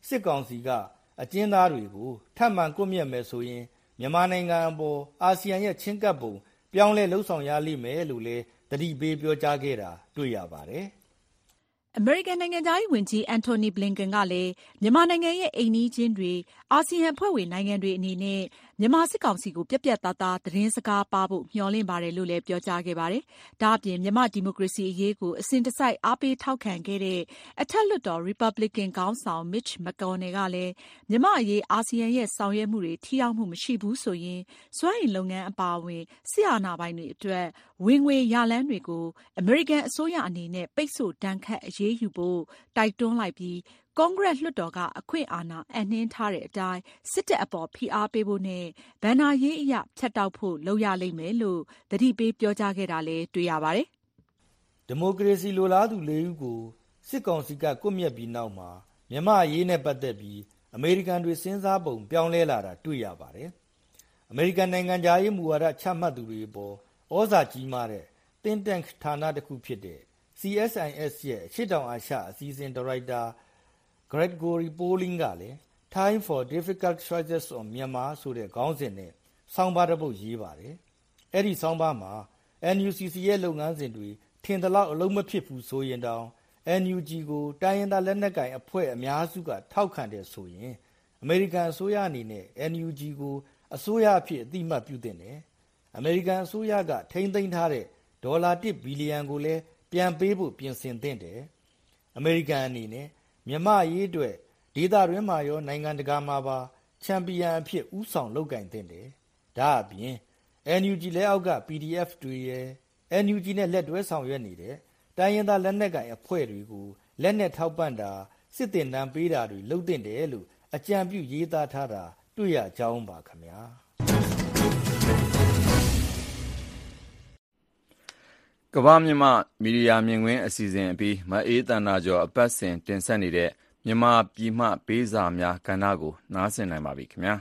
စစ်ကောင်စီကအကျဉ်းသားတွေကိုထပ်မံကွပ်မျက်မယ်ဆိုရင်မြန်မာနိုင်ငံအပေါ်အာဆီယံရဲ့ချင်းကပ်ပုံပြောင်းလဲလှုပ်ဆောင်ရလိမ့်မယ်လို့လည်းသတိပေးပြောကြားခဲ့တာတွေ့ရပါတယ်။အမေရိကန်နိုင်ငံခြားရေးဝန်ကြီးအန်တိုနီဘလင်ကန်ကလည်းမြန်မာနိုင်ငံရဲ့အိမ်နီးချင်းတွေအာဆီယံအဖွဲ့ဝင်နိုင်ငံတွေအနေနဲ့မြန်မာစစ်ကောင်စီကိုပြတ်ပြတ်သားသားသတင်းစကားပါဖို့မျှော်လင့်ပါတယ်လို့လည်းပြောကြားခဲ့ပါတယ်။ဒါ့အပြင်မြန်မာဒီမိုကရေစီအရေးကိုအစဉ်တစိုက်အားပေးထောက်ခံခဲ့တဲ့အထက်လွှတ်တော်ရီပတ်ဘလစ်ကန်ခေါင်းဆောင် Mitch McConnell ကလည်းမြန်မာအရေးအာဆီယံရဲ့ဆောင်ရွက်မှုတွေထိရောက်မှုမရှိဘူးဆိုရင်စွမ်းအင်လုပ်ငန်းအပါအဝင်စစ်အာဏာပိုင်တွေအတွက်ဝင်ငွေရလမ်းတွေကိုအမေရိကန်အစိုးရအနေနဲ့ပိတ်ဆို့ဒဏ်ခတ်အရေးယူဖို့တိုက်တွန်းလိုက်ပြီးကွန်ဂရက်လွှတ်တော်ကအခွင့်အာဏာအပ်နှင်းထားတဲ့အတိုင်းစစ်တပ်အပေါ်ဖိအားပေးဖို့နဲ့ဘဏ္ဍာရေးအရဖြတ်တောက်ဖို့လုပ်ရလိမ့်မယ်လို့သတိပေးပြောကြားခဲ့တာလည်းတွေ့ရပါတယ်။ဒီမိုကရေစီလိုလားသူလေးဦးကိုစစ်ကောင်စီကကွပ်မျက်ပြီးနောက်မှာမြန်မာအရေးနဲ့ပတ်သက်ပြီးအမေရိကန်တွေစဉ်းစားပုံပြောင်းလဲလာတာတွေ့ရပါတယ်။အမေရိကန်နိုင်ငံသားရေးမူဝါဒချမှတ်သူတွေပေါ်ဩဇာကြီးမားတဲ့ think tank ဌာနတစ်ခုဖြစ်တဲ့ C S I S ရဲ့အရှေ့တောင်အာရှအစီအစဉ်ဒါရိုက်တာ Gregory Poling ကလည်း Time for Difficult Choices on Myanmar ဆိုတဲ့ခေါင်းစဉ်နဲ့ဆောင်းပါးတစ်ပုဒ်ရေးပါတယ်။အဲ့ဒီဆောင်းပါးမှာ N U C C ရဲ့လုပ်ငန်းစဉ်တွေထင်သလောက်အလုံးမဖြစ်ဘူးဆိုရင်တောင် N U G ကိုတိုင်းရင်းသားလက်နက်ကိုင်အဖွဲ့အများစုကထောက်ခံတယ်ဆိုရင်အမေရိကန်အစိုးရအနေနဲ့ N U G ကိုအစိုးရအဖြစ်အတိအမှတ်ပြုသင့်တယ်။အမေရိကန်အစိုးရကထိန်းသိမ်းထားတဲ့ဒေါ်လာတစ်ဘီလီယံကိုလည်းပြန်ပေးဖို့ပြင်ဆင်သင့်တယ်။အမေရိကန်အနေနဲ့မြန်မာအရေးအတွက်ဒေသတွင်းမှာရောနိုင်ငံတကာမှာပါချန်ပီယံအဖြစ်ဦးဆောင်လုပ်ကိုင်သင့်တယ်။ဒါအပြင် N U G လက်အောက်က P D F တွေရယ် N U G နဲ့လက်တွဲဆောင်ရွက်နေတဲ့တိုင်းရင်းသားလက်နက်ကိုင်အဖွဲ့တွေကိုလက်နက်ထောက်ပံ့တာစစ်တင်တန်းပေးတာတွေလုပ်သင့်တယ်လို့အကြံပြုရေးသားထားတာတွေ့ရကြောင်းပါခင်ဗျာကမ္ဘာမြန်မာမီဒီယာမြင်ကွင်းအစီအစဉ်အပြီးမအေးတန်တာကျော်အပတ်စဉ်တင်ဆက်နေတဲ့မြန်မာပြည်မှပေးစာများကဏ္ဍကိုနားဆင်နိုင်ပါပြီခင်ဗျာ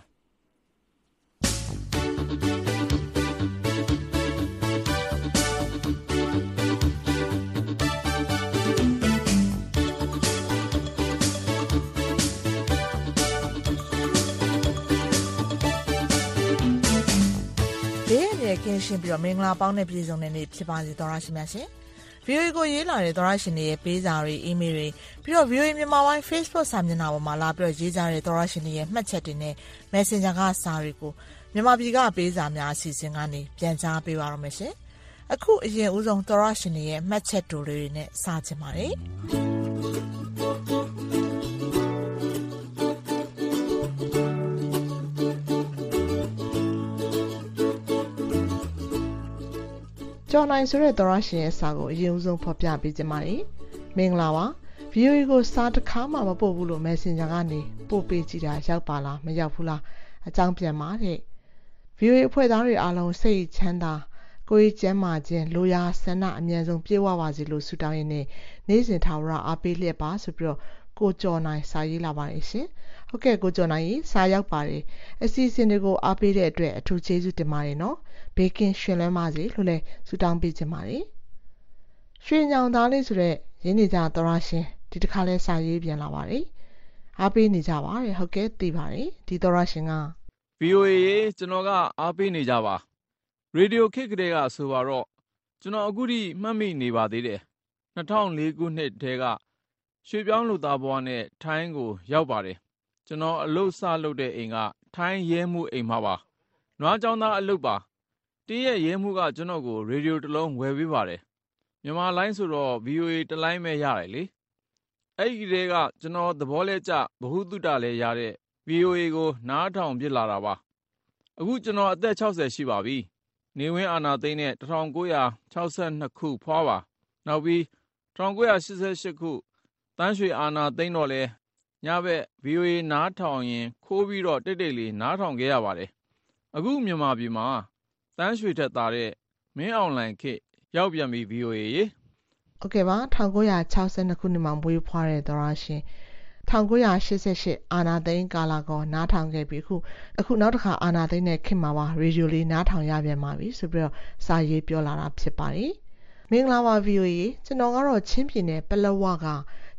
ကင်းရှင်းပြီးတော့မင်္ဂလာပေါင်းနဲ့ပြည်စုံတဲ့နေ့ဖြစ်ပါစေသောရရှိမြတ်ရှင် ဗီအိုအေ ကိုရေးလာတဲ့သောရရှင်တွေရဲ့ပေးစာတွေအီးမေးလ်တွေပြီးတော့ ဗီအိုအေ မြန်မာပိုင်း Facebook စာမျက်နှာပေါ်မှာလာပြီးတော့ရေးကြတဲ့သောရရှင်တွေရဲ့မှတ်ချက်တွေနဲ့ Messenger ကစာတွေကိုမြန်မာပြည်ကပေးစာများအစီအစဉ်ကနေပြန်ကြားပေးပါရမယ်ရှင်အခုအရင်ဦးဆုံးသောရရှင်တွေရဲ့မှတ်ချက်တူတွေနဲ့စချင်ပါတယ်ကျော်နိုင်ဆိုတဲ့သောရရှင်ရဲ့စာကိုအရင်ဦးဆုံးဖော်ပြပေးခြင်းပါတယ်မင်္ဂလာပါ ဗီအိုအေ ကိုစာတစ်ခါမှမပို့ဘူးလို့ Messenger ကနေပို့ပေးကြည့်တာရောက်ပါလားမရောက်ဘူးလားအကြောင်းပြန်ပါတဲ့ ဗီအိုအေ အဖွဲ့သားတွေအားလုံးစိတ်ချမ်းသာကိုယ်ကျန်းမာခြင်းလိုရာဆန္ဒအမြဲဆုံးပြေဝပါစေလို့ဆုတောင်းရင်းနဲ့နေ့စဉ်ထာဝရအားပေးလျက်ပါဆိုပြီးတော့ကိုကျော်နိုင်စာရေးလာပါတယ်ရှင်ဟုတ်ကဲ့ကိုကျော်နိုင်စာရောက်ပါတယ်အစီအစဉ်တွေကိုအားပေးတဲ့အတွက်အထူးကျေးဇူးတင်ပါတယ်နော်ဘေကင်းရှင်လွမ်းပါစေလို့လည်းဆုတောင်းပေးခြင်းပါတယ်ရွှေညောင်သားလေးဆိုတဲ့ရင်းနေကြသောရရှင်ဒီတစ်ခါလဲစာရေးပြန်လာပါတယ်အားပေးနေကြပါတယ်ဟုတ်ကဲ့သိပါတယ်ဒီသောရရှင်ကဗီအိုအေ ကျွန်တော်ကအားပေးနေကြပါရေဒီယိုခေတ်ကလေးကဆိုပါတော့ကျွန်တော်အခုထိမှတ်မိနေပါသေးတယ်၂၀၀၄ခုနှစ်တည်းကရွှေပြောင်းလူသားဘဝနဲ့ထိုင်းကိုရောက်ပါတယ်ကျွန်တော်အလုပ်စလုပ်တဲ့အိမ်ကထိုင်းရဲမှုအိမ်မှာပါနွားကျောင်းသားအလုပ်ပါတင်းရဲ့ရဲမှုကကျွန်တော်ကိုရေဒီယိုတစ်လုံးဝယ်ပေးပါတယ်မြန်မာလိုင်းဆိုတော့ ဗီအိုအေ တစ်လိုင်းပဲရတယ်လေအဲ့ဒီတည်းကကျွန်တော်သဘောလဲကျဘဟုတုတလဲရတဲ့ ဗီအိုအေ ကိုနားထောင်ပြစ်လာတာပါအခုကျွန်တော်အသက်၆၀ရှိပါပြီနေဝင်းအာနာသိန်းနဲ့၁၉၆၂ခုဖွားပါနောက်ပြီး၁၉၈၈ခုတန်းရွှေအာနာသိန်းတော့လဲညဘက် ဗီအိုအေ နားထောင်ရင်ခိုးပြီးတော့တိတ်တိတ်လေးနားထောင်ခဲ့ရပါတယ်အခုမြန်မာပြည်မှာတန်းရွှေထက်သားတဲ့မင်းအောင်လှိုင်ခေတ်ရောက်ပြန်ပြီ ဗီအိုအေ ရေโอเคပါ၁၉၆၂ခုနှစ်မှာမွေးဖွားတဲ့သောရရှင်၁၉၈၈အာနာသိန်းကာလာကောနားထောင်ခဲ့ပြီအခုအခုနောက်တစ်ခါအာနာသိန်းနဲ့ခင်မှာပါရေဒီယိုလေးနားထောင်ရပြန်ပါပြီဆိုပြီးတော့စာရေးပြောလာတာဖြစ်ပါတယ်မင်္ဂလာပါ ဗီအိုအေ ကျွန်တော်ကတော့ချင်းပြည်နယ်ပလက်ဝကရ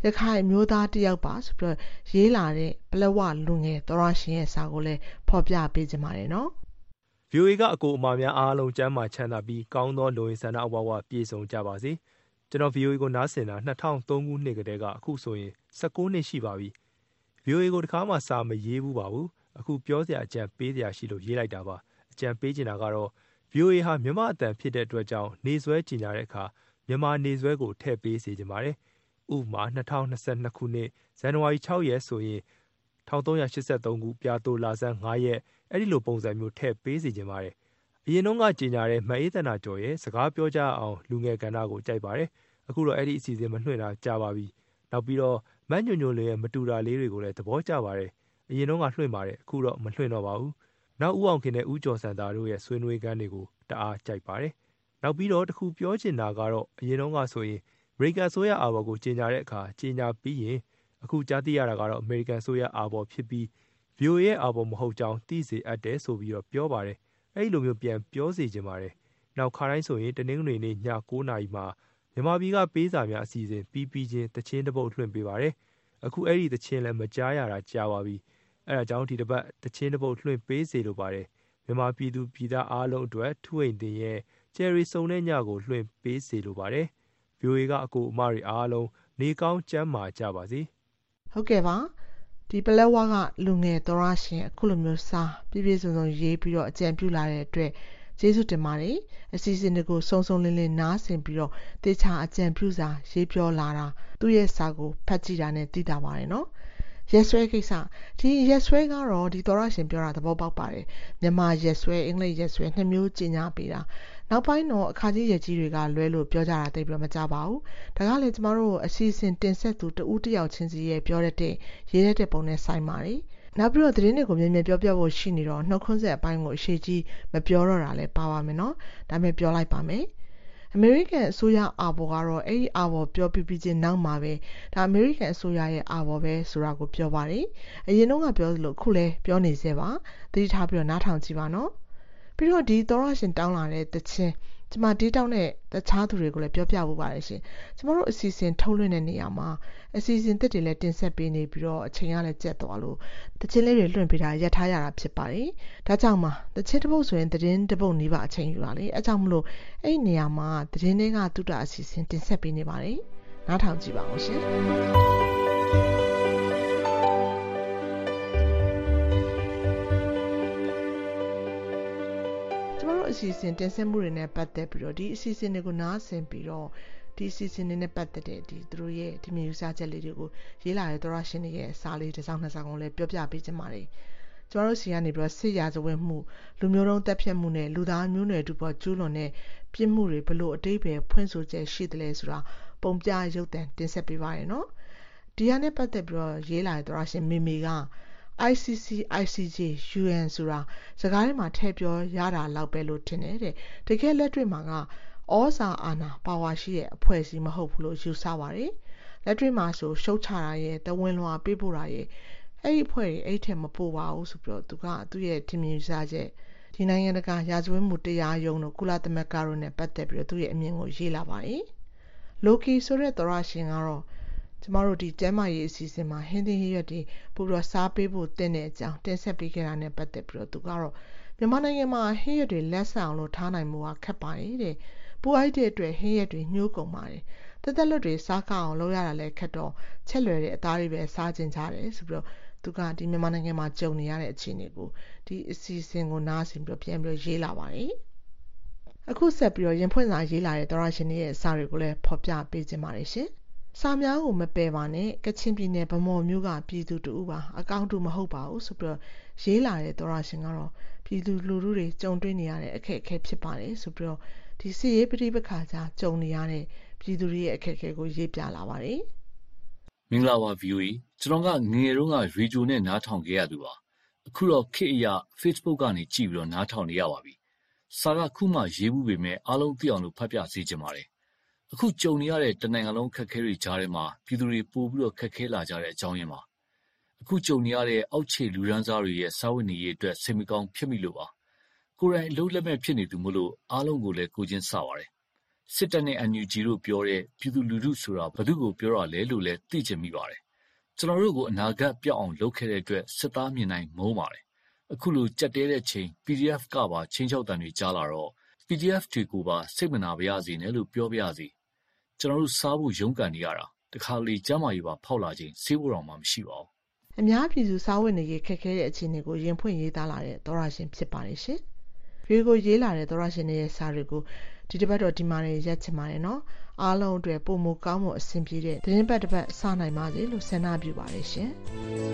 ရခိုင်မျိုးသားတယောက်ပါဆိုပြီးရေးလာတဲ့ပလက်ဝလူငယ်သောရရှင်ရဲ့စာကိုလည်းဖော်ပြပေးကြပါတယ်နော်ဗီအိုအေကအကိုအမများအားလုံးကျမ်းမာချမ်းသာပြီးကောင်းသောလူရင်းဆန္ဒအဝဝပြည့်စုံကြပါစေကျွန်တော် ဗီအိုအေ ကိုနားဆင်တာ၂၀၀၃ခုနှစ်ကတည်းကအခုဆိုရင်၁၉နှစ်ရှိပါပြီ ဗီအိုအေ ကိုတခါမှစာမရေးဘူးပါဘူးအခုပြောစရာအကြံပေးစရာရှိလို့ရေးလိုက်တာပါအကြံပေးချင်တာကတော့ ဗီအိုအေ ဟာမြန်မာအတန်ဖြစ်တဲ့အတွက်ကြောင့်နေဆွဲကြီးညာတဲ့အခါမြန်မာနေဆွဲကိုထည့်ပေးစေချင်ပါတယ်ဥပမာ၂၀၂၂ခုနှစ်ဇန်နဝါရီ၆ရက်ဆိုရင်၁၃၈၃ခုပြာတိုလာဆန်း၅ရက်အဲ့ဒီလိုပုံစံမျိုးထည့်ပေးစီခြင်းပါတယ်အရင်တော့ကကြီးညာတဲ့မအေးသနာကျော်ရဲ့စကားပြောကြအောင်လူငယ်ကဏ္ဍကိုကြိုက်ပါတယ်အခုတော့အဲ့ဒီအစီအစဉ်မလွှင့်တာကြာပါပြီနောက်ပြီးတော့မန်းညွညွလေးရဲ့မတူတာလေးတွေကိုလည်းသဘောကျပါတယ်အရင်တော့ကလွှင့်ပါတယ်အခုတော့မလွှင့်တော့ပါဘူးနောက်ဦးအောင်ခင်နဲ့ဦးကျော်စံသားတို့ရဲ့ဆွေးနွေးခန်းတွေကိုတအားကြိုက်ပါတယ်နောက်ပြီးတော့တခုပြောချင်တာကတော့အရင်တော့ကဆိုရင်အမေရိကန်ဆိုရအာဘော်ကိုကြီးညာတဲ့အခါကြီးညာပြီးရင်အခုကြားသိရတာကတော့အမေရိကန်ဆိုရအာဘော်ဖြစ်ပြီး ဗီအိုအေ ရဲ့အာဘော်မဟုတ်ကြောင်းသိစေအပ်တယ်ဆိုပြီးတော့ပြောပါတယ်အဲ့ဒီလိုမျိုးပြန်ပြောစေချင်ပါတယ်နောက်ခါတိုင်းဆိုရင်တနင်္ဂနွေနေ့ည၉နာရီမှာမြန်မာပြည်ကပေးစာများအစီအစဉ်ပြီးပြီးချင်းတချင်းတစ်ပုတ်လွှင့်ပေးပါတယ်အခုအဲ့ဒီတချင်းလည်းမကြားရတာကြာပါပြီအဲ့ဒါကြောင့်ဒီတစ်ပတ်တချင်းတစ်ပုတ်လွှင့်ပေးစေလိုပါတယ်မြန်မာပြည်သူပြည်သားအားလုံးအတွက်ထူအိမ်တင်ရဲ့ကျယ်ရီစုံတဲ့ညကိုလွှင့်ပေးစေလိုပါတယ် ဗီအိုအေ ကအကိုအမတွေအားလုံးနေကောင်းကျန်းမာကြပါစေဟုတ်ကဲ့ပါဒီပလက်ဝကလူငယ်သောရရှင်အခုလိုမျိုးစာပြည့်ပြည့်စုံစုံရေးပြီးတော့အကြံပြုလာတဲ့အတွက်ကျေးဇူးတင်ပါတယ်အစီအစဉ်တွေကိုစုံစုံလင်းလင်းနားဆင်ပြီးတော့တေချာအကြံပြုစာရေးပြောလာတာသူ့ရဲ့စာကိုဖတ်ကြည့်တာနဲ့သိတာပါတယ်နော်ရက်ဆွဲကိစ္စဒီရက်ဆွဲကတော့ဒီသောရရှင်ပြောတာသဘောပေါက်ပါတယ်မြန်မာရက်ဆွဲအင်္ဂလိပ်ရက်ဆွဲနှစ်မျိုးကျင်ညာပေးတာနောက်ပိုင်းတော့အခါကြီးရက်ကြီးတွေကလွဲလို့ပြောကြတာတိတ်ပြီးတော့မကြပါဘူးဒါကလည်းကျမတို့အစီအစဉ်တင်ဆက်သူတဦးတစ်ယောက်ချင်းစီရဲ့ပြောတတ်တဲ့ရေးတတ်တဲ့ပုံနဲ့ဆိုင်ပါတယ်နောက်ပြီးတော့သတင်းတွေကိုမြင်မြင်ပြောပြဖို့ရှိနေတော့နှုတ်ခွန်းဆက်အပိုင်းကိုအရှိကြီးမပြောတော့တာလည်းပါပါမယ်နော်ဒါပေမဲ့ပြောလိုက်ပါမယ်အမေရိကန်အစိုးရအာဘော်ကတော့အဲ့ဒီအာဘော်ပြောပြပြချင်းနောက်မှာပဲဒါအမေရိကန်အစိုးရရဲ့အာဘော်ပဲဆိုတာကိုပြောပါတယ်အရင်တော့ကပြောသလိုခုလည်းပြောနေသေးပါသတိထားပြီးတော့နားထောင်ကြည့်ပါနော်ပြီးတော့ဒီသောရရှင်တောင်းလာတဲ့တခြင်းကျမဒီတောင်းတဲ့တခြားသူတွေကိုလည်းပြောပြဖို့ပါတယ်ရှင်ကျမတို့အစီအစဉ်ထုတ်လွှင့်တဲ့နေရာမှာအစီအစဉ်တစ်တွေလည်းတင်ဆက်ပေးနေပြီးတော့အချိန်ကလည်းကျက်သွားလို့တခြင်းလေးတွေလွှင့်ပေးတာရပ်ထားရတာဖြစ်ပါတယ်ဒါကြောင့်မှတခြင်းတစ်ပုတ်ဆိုရင်သတင်းတစ်ပုတ်နီးပါအချိန်ယူပါလေအဲကြောင့်မလို့အဲ့ဒီနေရာမှာသတင်းတွေကတုတ္တအစီအစဉ်တင်ဆက်ပေးနေပါတယ်နားထောင်ကြည့်ပါဦးရှင်အစီအစဉ်တင်ဆက်မှုတွေနဲ့ပတ်သက်ပြီးတော့ဒီအစီအစဉ်တွေကိုနားဆင်ပြီးတော့ဒီအစီအစဉ်တွေနဲ့ပတ်သက်တဲ့ဒီသူတို့ရဲ့ဒီမျိုးစားချက်လေးတွေကိုရေးလာတဲ့သောရရှင်တွေရဲ့စာလေးတစ်စောင်းနှစ်စောင်းကိုလည်းပြောပြပေးချင်ပါတယ်ကျမတို့စီကနေပြီးတော့စစ်ရာဇဝတ်မှုလူမျိုးတုံးတပ်ဖြတ်မှုနဲ့လူသားမျိုးနွယ်တူပေါ်ကျူးလွန်တဲ့ပြစ်မှုတွေဘလို့အတိတ်ပဲဖွင့်ဆိုချက်ရှိတယ်လဲဆိုတာပုံပြရုပ်သံတင်ဆက်ပေးပါရနော်ဒီဟာနဲ့ပတ်သက်ပြီးတော့ရေးလာတဲ့သောရရှင်မေမေကI C C I C J U N ဆိုတာစကားထဲမှာထည့်ပြောရတာလောက်ပဲလို့ထင်တယ်တဲ့တကယ်လက်တွေ့မှာကဩဇာအာဏာပါဝါရှိတဲ့အဖွဲ့အစည်းမဟုတ်ဘူးလို့ယူဆပါတယ်လက်တွေ့မှာဆိုရှုတ်ချတာရဲ့တဝင်းလွှာပေးပို့တာရဲ့အဲ့ဒီအဖွဲ့တွေအဲ့ထက်မပိုပါဘူးဆိုပြီးတော့သူကသူ့ရဲ့ထင်မြင်ယူဆချက်ဒီနိုင်ငံတကာရာဇဝတ်မှုတရားရုံးတို့ကုလသမဂ္ဂတို့နဲ့ပတ်သက်ပြီးတော့သူ့ရဲ့အမြင်ကိုရေးလာပါတယ်လိုကီဆိုတဲ့သောရရှင်ကတော့ကျမတို့ဒီကျမ်းမာရေးအစီအစဉ်မှာဟင်းသီးဟင်းရွက်တွေပို့ပြီးတော့စားပေးဖို့တင်တဲ့အကြောင်းတင်ဆက်ပေးခဲ့တာနဲ့ပတ်သက်ပြီးတော့သူကတော့မြန်မာနိုင်ငံမှာဟင်းရွက်တွေလက်ဆံအောင်လို့ထားနိုင်မှုကခက်ပါတယ်တဲ့ပူအိုက်တဲ့အတွက်ဟင်းရွက်တွေညှိုးကုန်ပါတယ်တက်တက်လွတ်တွေစားကောက်အောင်လုပ်ရတာလည်းခက်တော့ချက်လွယ်တဲ့အသားတွေပဲစားကျင်ကြတယ်ဆိုပြီးတော့သူကဒီမြန်မာနိုင်ငံမှာကြုံနေရတဲ့အခြေအနေကိုဒီအစီအစဉ်ကိုနားဆင်ပြီးတော့ပြန်ပြီးရေးလာပါတယ်အခုဆက်ပြီးတော့ရင်ဖွင့်စာရေးလာတဲ့သောရရှင်တွေရဲ့စာတွေကိုလည်းဖော်ပြပေးခြင်းပါတယ်ရှင်စာများကိုမပယ်ပါနဲ့ကချင်ပြည်နယ်ဗမော်မြို့ကပြည်သူတူပါအကောင့်တူမဟုတ်ပါဘူးဆိုပြီးတော့ရေးလာတဲ့သောရရှင်ကတော့ပြည်သူလူထုတွေကြုံတွေ့နေရတဲ့အခက်အခဲဖြစ်ပါတယ်ဆိုပြီးတော့ဒီစစ်ရေးပဋိပက္ခကြားကြုံနေရတဲ့ပြည်သူတွေရဲ့အခက်အခဲကိုရေးပြလာပါတယ်မင်္ဂလာပါ ဗီအိုအေ ကျွန်တော်ကငငယ်တုန်းကရေဒီယိုနဲ့နားထောင်ခဲ့ရသူပါအခုတော့ခေတ်အရ Facebook ကနေကြည့်ပြီးတော့နားထောင်နေရပါပြီစာကခုမှရေးဘူးပေမဲ့အားလုံးသိအောင်လို့ဖတ်ပြစေချင်ပါတယ်အခုကြုံနေရတဲ့တနိုင်ငံလုံးခက်ခဲတွေကြားထဲမှာပြည်သူတွေပို့ပြီးတော့ခက်ခဲလာကြတဲ့အကြောင်းရင်းပါအခုကြုံနေရတဲ့အောက်ခြေလူရန်စားတွေရဲ့စာဝတ်နေရေးအတွက်စိတ်မကောင်းဖြစ်မိလို့ပါကိုယ်တိုင်အလုံးလက်မဲ့ဖြစ်နေသူမို့လို့အားလုံးကိုလည်းကိုချင်းစပါတယ်စစ်တပ်နဲ့ အန် ယူ ဂျီ တို့ပြောတဲ့ပြည်သူလူထုဆိုတာဘယ်သူ့ကိုပြောရလဲလို့လည်းသိချင်မိပါတယ်။ကျွန်တော်တို့ကိုအနာဂတ်ပြောက်အောင်လုပ်ခဲ့တဲ့အတွက်စစ်သားမြင်နိုင်မုန်းပါတယ်။အခုလိုကြက်တဲတဲ့ချိန် ပီ ဒီ အက်ဖ် ကပါချင်းချောက်တန်တွေကြားလာတော့ ပီ ဒီ အက်ဖ် တွေကိုပါစိတ်မနာပါရစေနဲ့လို့ပြောပါရစေ။ကျွန်တော်တို့စားဖို့ရုန်းကန်နေရတာတခါလေကျမ်းမာရေးပါဖောက်လာခြင်းဆေးဖို့တော့မှမရှိပါဘူး။အများပြည်သူစားဝတ်နေရေးခက်ခဲတဲ့အခြေအနေကိုရင်ဖွင့်ရေးသားလာတဲ့သောရရှင်ဖြစ်ပါတယ်ရှင်။ဒီကိုရေးလာတဲ့သောရရှင်ရဲ့စာတွေကိုဒီတစ်ပတ်တော့ဒီမှာနေရက်ချင်ပါတယ်နော်။အားလုံးအတွက်ပုံမကောင်းမှုအဆင်ပြေတဲ့သတင်းပတ်တစ်ပတ်စနိုင်ပါစေလို့ဆန္ဒပြုပါတယ်ရှင်။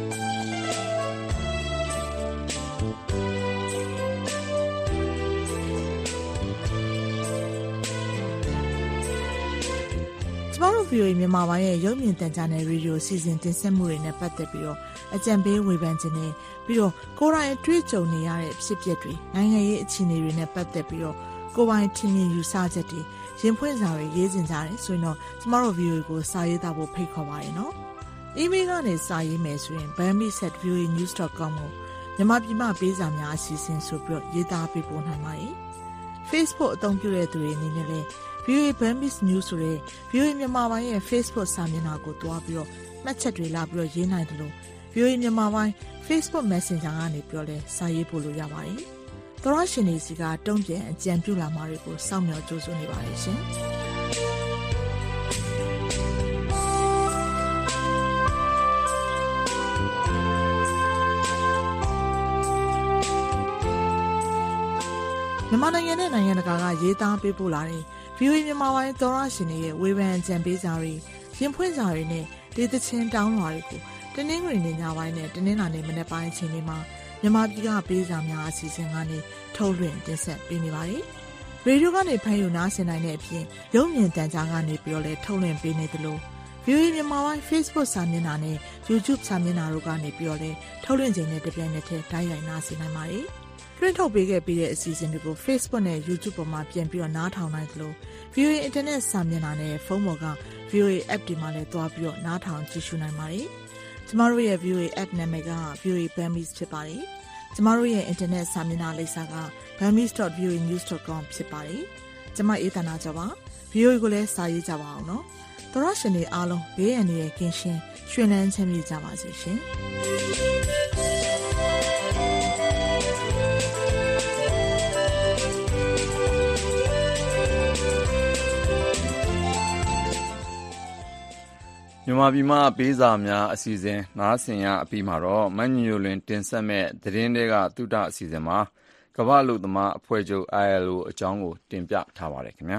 ကျမတို့ ဗီအိုအေ မြန်မာပိုင်းရဲ့ရုပ်မြင်သံကြားနယ်ရေဒီယိုစီစဉ်တင်ဆက်မှုတွေနဲ့ပတ်သက်ပြီးတော့အကြံပေးဝေဖန်ခြင်းနဲ့ပြီးတော့ကိုယ်တိုင်အတွေ့အကြုံနေရတဲ့ဖြစ်ပျက်တွေနိုင်ငံရေးအခြေအနေတွေနဲ့ပတ်သက်ပြီးတော့ကိုယ်ပိုင်ထင်မြင်ယူဆချက်တွေရင်ဖွင့်စာတွေရေးစင်ကြတယ်ဆိုရင်တော့ကျမတို့ ဗီအိုအေ ကိုစာရေးသားဖို့ဖိတ်ခေါ်ပါရနော်။အီးမေးလ်ကနေစာရေးမယ်ဆိုရင် burmese at v o a news dot com ကိုမြန်မာပြည်မှာပေးစာများအစီအစဉ်ဆိုပြီးတော့ရေးသားပေးပို့နိုင်ပါတယ်။ Facebook အသုံးပြုတဲ့သူတွေအနေနဲ့လည်း ဗီအိုအေ Burmese News ဆိုတဲ့ ဗီအိုအေ မြန်မာပိုင်းရဲ့ Facebook စာမျက်နှာကိုတွားပြီးတော့မှတ်ချက်တွေလာပြီးတော့ရေးနိုင်တယ်လို့ ဗီအိုအေ မြန်မာပိုင်း Facebook Messenger ကနေပြောလဲစာရေးပို့လို့ရပါတယ်။သောရရှင်တွေစီကတုံ့ပြန်အကြံပြုလာမှာတွေကိုစောင့်မျှော်ကြိုးစွနေပါတယ်ရှင်။မြန်မာနိုင်ငံနဲ့နိုင်ငံတကာကရေးသားပေးပို့လာတဲ့ ဗီအိုအေ မြန်မာပိုင်းသောရရှင်တွေရဲ့ဝေဖန်အကြံပေးစာတွေရင်ဖွင့်စာတွေနဲ့ဒေသချင်းတောင်းလွှာတွေကိုတနင်္ဂနွေနေ့ညပိုင်းနဲ့တနင်္လာနေ့မနက်ပိုင်းအချိန်တွေမှာမြန်မာပြည်ကပေးစာများအစီအစဉ်ကနေထုတ်လွှင့်တင်ဆက်ပေးနေပါတယ်။ရေဒီယိုကနေဖမ်းယူနားဆင်နိုင်တဲ့အပြင်ရုပ်မြင်သံကြားကနေပြီးတော့လည်းထုတ်လွှင့်ပေးနေသလို ဗီအိုအေ မြန်မာပိုင်း Facebook စာမျက်နှာနဲ့ YouTube စာမျက်နှာတို့ကနေပြီးတော့လည်းထုတ်လွှင့်ခြင်းနဲ့တပြိုင်နက်တည်းတိုက်ရိုက်နားဆင်နိုင်ပါတယ်။တွင်းထုတ်ပေးခဲ့ပြီးတဲ့အစီအစဉ်တွေကို Facebook နဲ့ YouTube ပေါ်မှာပြန်ပြီးတော့နားထောင်နိုင်သလို ဗီအိုအေ Internet စာမျက်နှာနဲ့ဖုန်းပေါ်က ဗီအိုအေ App တွေမှာလည်းတွားပြီးတော့နားထောင်ကြည့်ရှုနိုင်ပါတယ်။ကျမတို့ရဲ့ ဗီအိုအေ App နာမည်က ဗီအိုအေ Burmese ဖြစ်ပါတယ်။ကျမတို့ရဲ့ Internet စာမျက်နှာလိပ်စာက burmese dot v o a news dot com ဖြစ်ပါတယ်။ကျမအေးသနာကြပါ။ ဗီအိုအေကိုလည်းစာရေးကြပါအောင်နော်။သောရရှင်တွေအားလုံးဘေးရန်တွေကင်းရှင်းရွှင်လန်းချမ်းမြေ့ကြပါစေရှင်။မြန်မာပြည်မှာပေးစာများအစီအစဉ်နားဆင်ရအပြီးမှာတော့မညိုလွင်တင်ဆက်မဲ့သတင်းတွေကသုတအစီအစဉ်မှာကမ္ဘာ့လူသမားအဖွဲ့ချုပ် I L O အကြောင်းကိုတင်ပြထားပါတယ်ခင်ဗျာ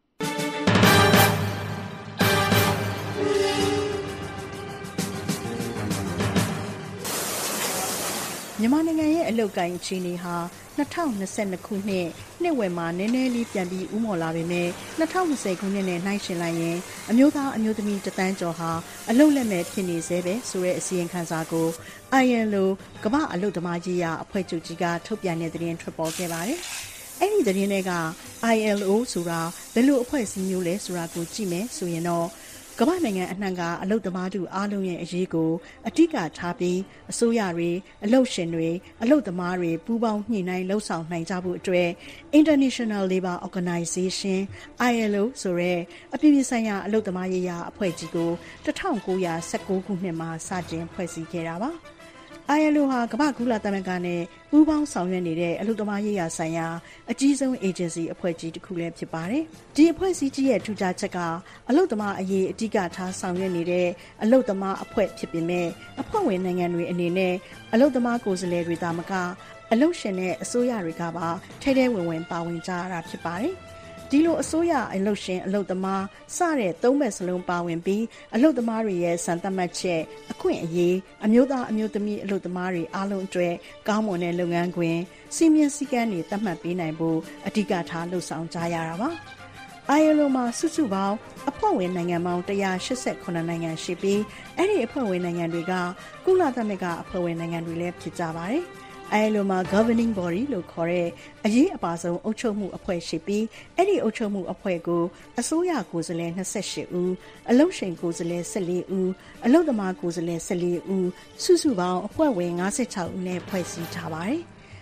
မြန်မာနိုင်ငံရဲ့အလုပ်ကိုင်အခြေအနေဟာ၂၀၂၂ခုနှစ်နှစ်ဝက်မှာနည်းနည်းလေးပြန်ပြီးဦးမော်လာပေမဲ့၂၀၂၀ခုနှစ်နဲ့နှိုင်းယှဉ်လိုက်ရင်အမျိုးသားအမျိုးသမီးတသန်းကျော်ဟာအလုပ်လက်မဲ့ဖြစ်နေသေးပဲဆိုတဲ့အစီရင်ခံစာကို I L O ကမ္ဘာအလုပ်သမားရေးရာအဖွဲ့ချုပ်ကြီးကထုတ်ပြန်တဲ့သတင်းထွက်ပေါ်ခဲ့ပါတယ်။အဲ့ဒီသတင်းတွေက I L O ဆိုတာဘယ်လိုအဖွဲ့အစည်းမျိုးလဲဆိုတာကိုကြည့်မယ်ဆိုရင်တော့ကမ္ဘာနိုင်ငံအနှံ့ကအလုပ်သမားတို့အားလုံးရဲ့အရေးကိုအဓိကထားပြီးအစိုးရတွေအလုပ်ရှင်တွေအလုပ်သမားတွေပူးပေါင်းညှိနှိုင်းလှုပ်ဆောင်နိုင်ကြဖို့အတွက် International Labour Organization I L O ဆိုတဲ့အပြည်ပြည်ဆိုင်ရာအလုပ်သမားရေးရာအဖွဲ့ကြီးကို၁၉၁၉ခုနှစ်မှာစတင်ဖွဲ့စည်းခဲ့တာပါ။ I L O ဟာကမ္ဘာကုလသမဂ္ဂနဲ့ပူးပေါင်းဆောင်ရွက်နေတဲ့အလုပ်သမားရေးရာဆိုင်ရာအကြီးဆုံး agency အဖွဲ့ကြီးတစ်ခုလည်းဖြစ်ပါတယ်။ဒီအဖွဲ့အစည်းကြီးရဲ့ထူးခြားချက်ကအလုပ်သမားအရေးအဓိကထားဆောင်ရွက်နေတဲ့အလုပ်သမားအဖွဲ့ဖြစ်ပေမဲ့အဖွဲ့ဝင်နိုင်ငံတွေအနေနဲ့အလုပ်သမားကိုယ်စားလှယ်တွေသာမကအလုပ်ရှင်နဲ့အစိုးရတွေကပါထဲထဲဝင်ဝင်ပါဝင်ကြရတာဖြစ်ပါတယ်။ဒီလိုအစိုးရအလုပ်ရှင်အလုပ်သမားစတဲ့သုံးဘက်စလုံးပါဝင်ပြီးအလုပ်သမားတွေရဲ့စံသတ်မှတ်ချက်အခွင့်အရေးအမျိုးသားအမျိုးသမီးအလုပ်သမားတွေအားလုံးအတွက်ကောင်းမွန်တဲ့လုပ်ငန်းခွင်စီမံစည်းကမ်းတွေသတ်မှတ်ပေးနိုင်ဖို့အဓိကထားလှုပ်ဆောင်ကြရတာပါ။ I L O မှာစုစုပေါင်းအဖွဲ့ဝင်နိုင်ငံပေါင်း၁၈၈နိုင်ငံရှိပြီးအဲ့ဒီအဖွဲ့ဝင်နိုင်ငံတွေကကုလသမဂ္ဂအဖွဲ့ဝင်နိုင်ငံတွေလည်းဖြစ်ကြပါတယ်။ I L O မှာ governing body လို့ခေါ်တဲ့အရေးအပါဆုံးအုပ်ချုပ်မှုအဖွဲ့ရှိပြီးအဲ့ဒီအုပ်ချုပ်မှုအဖွဲ့ကိုအစိုးရကိုယ်စားလှယ်၂၈ဦးအလုပ်ရှင်ကိုယ်စားလှယ်၁၄ဦးအလုပ်သမားကိုယ်စားလှယ်၁၄ဦးစုစုပေါင်းအဖွဲ့ဝင်၅၆ဦးနဲ့ဖွဲ့စည်းထားပါတယ်။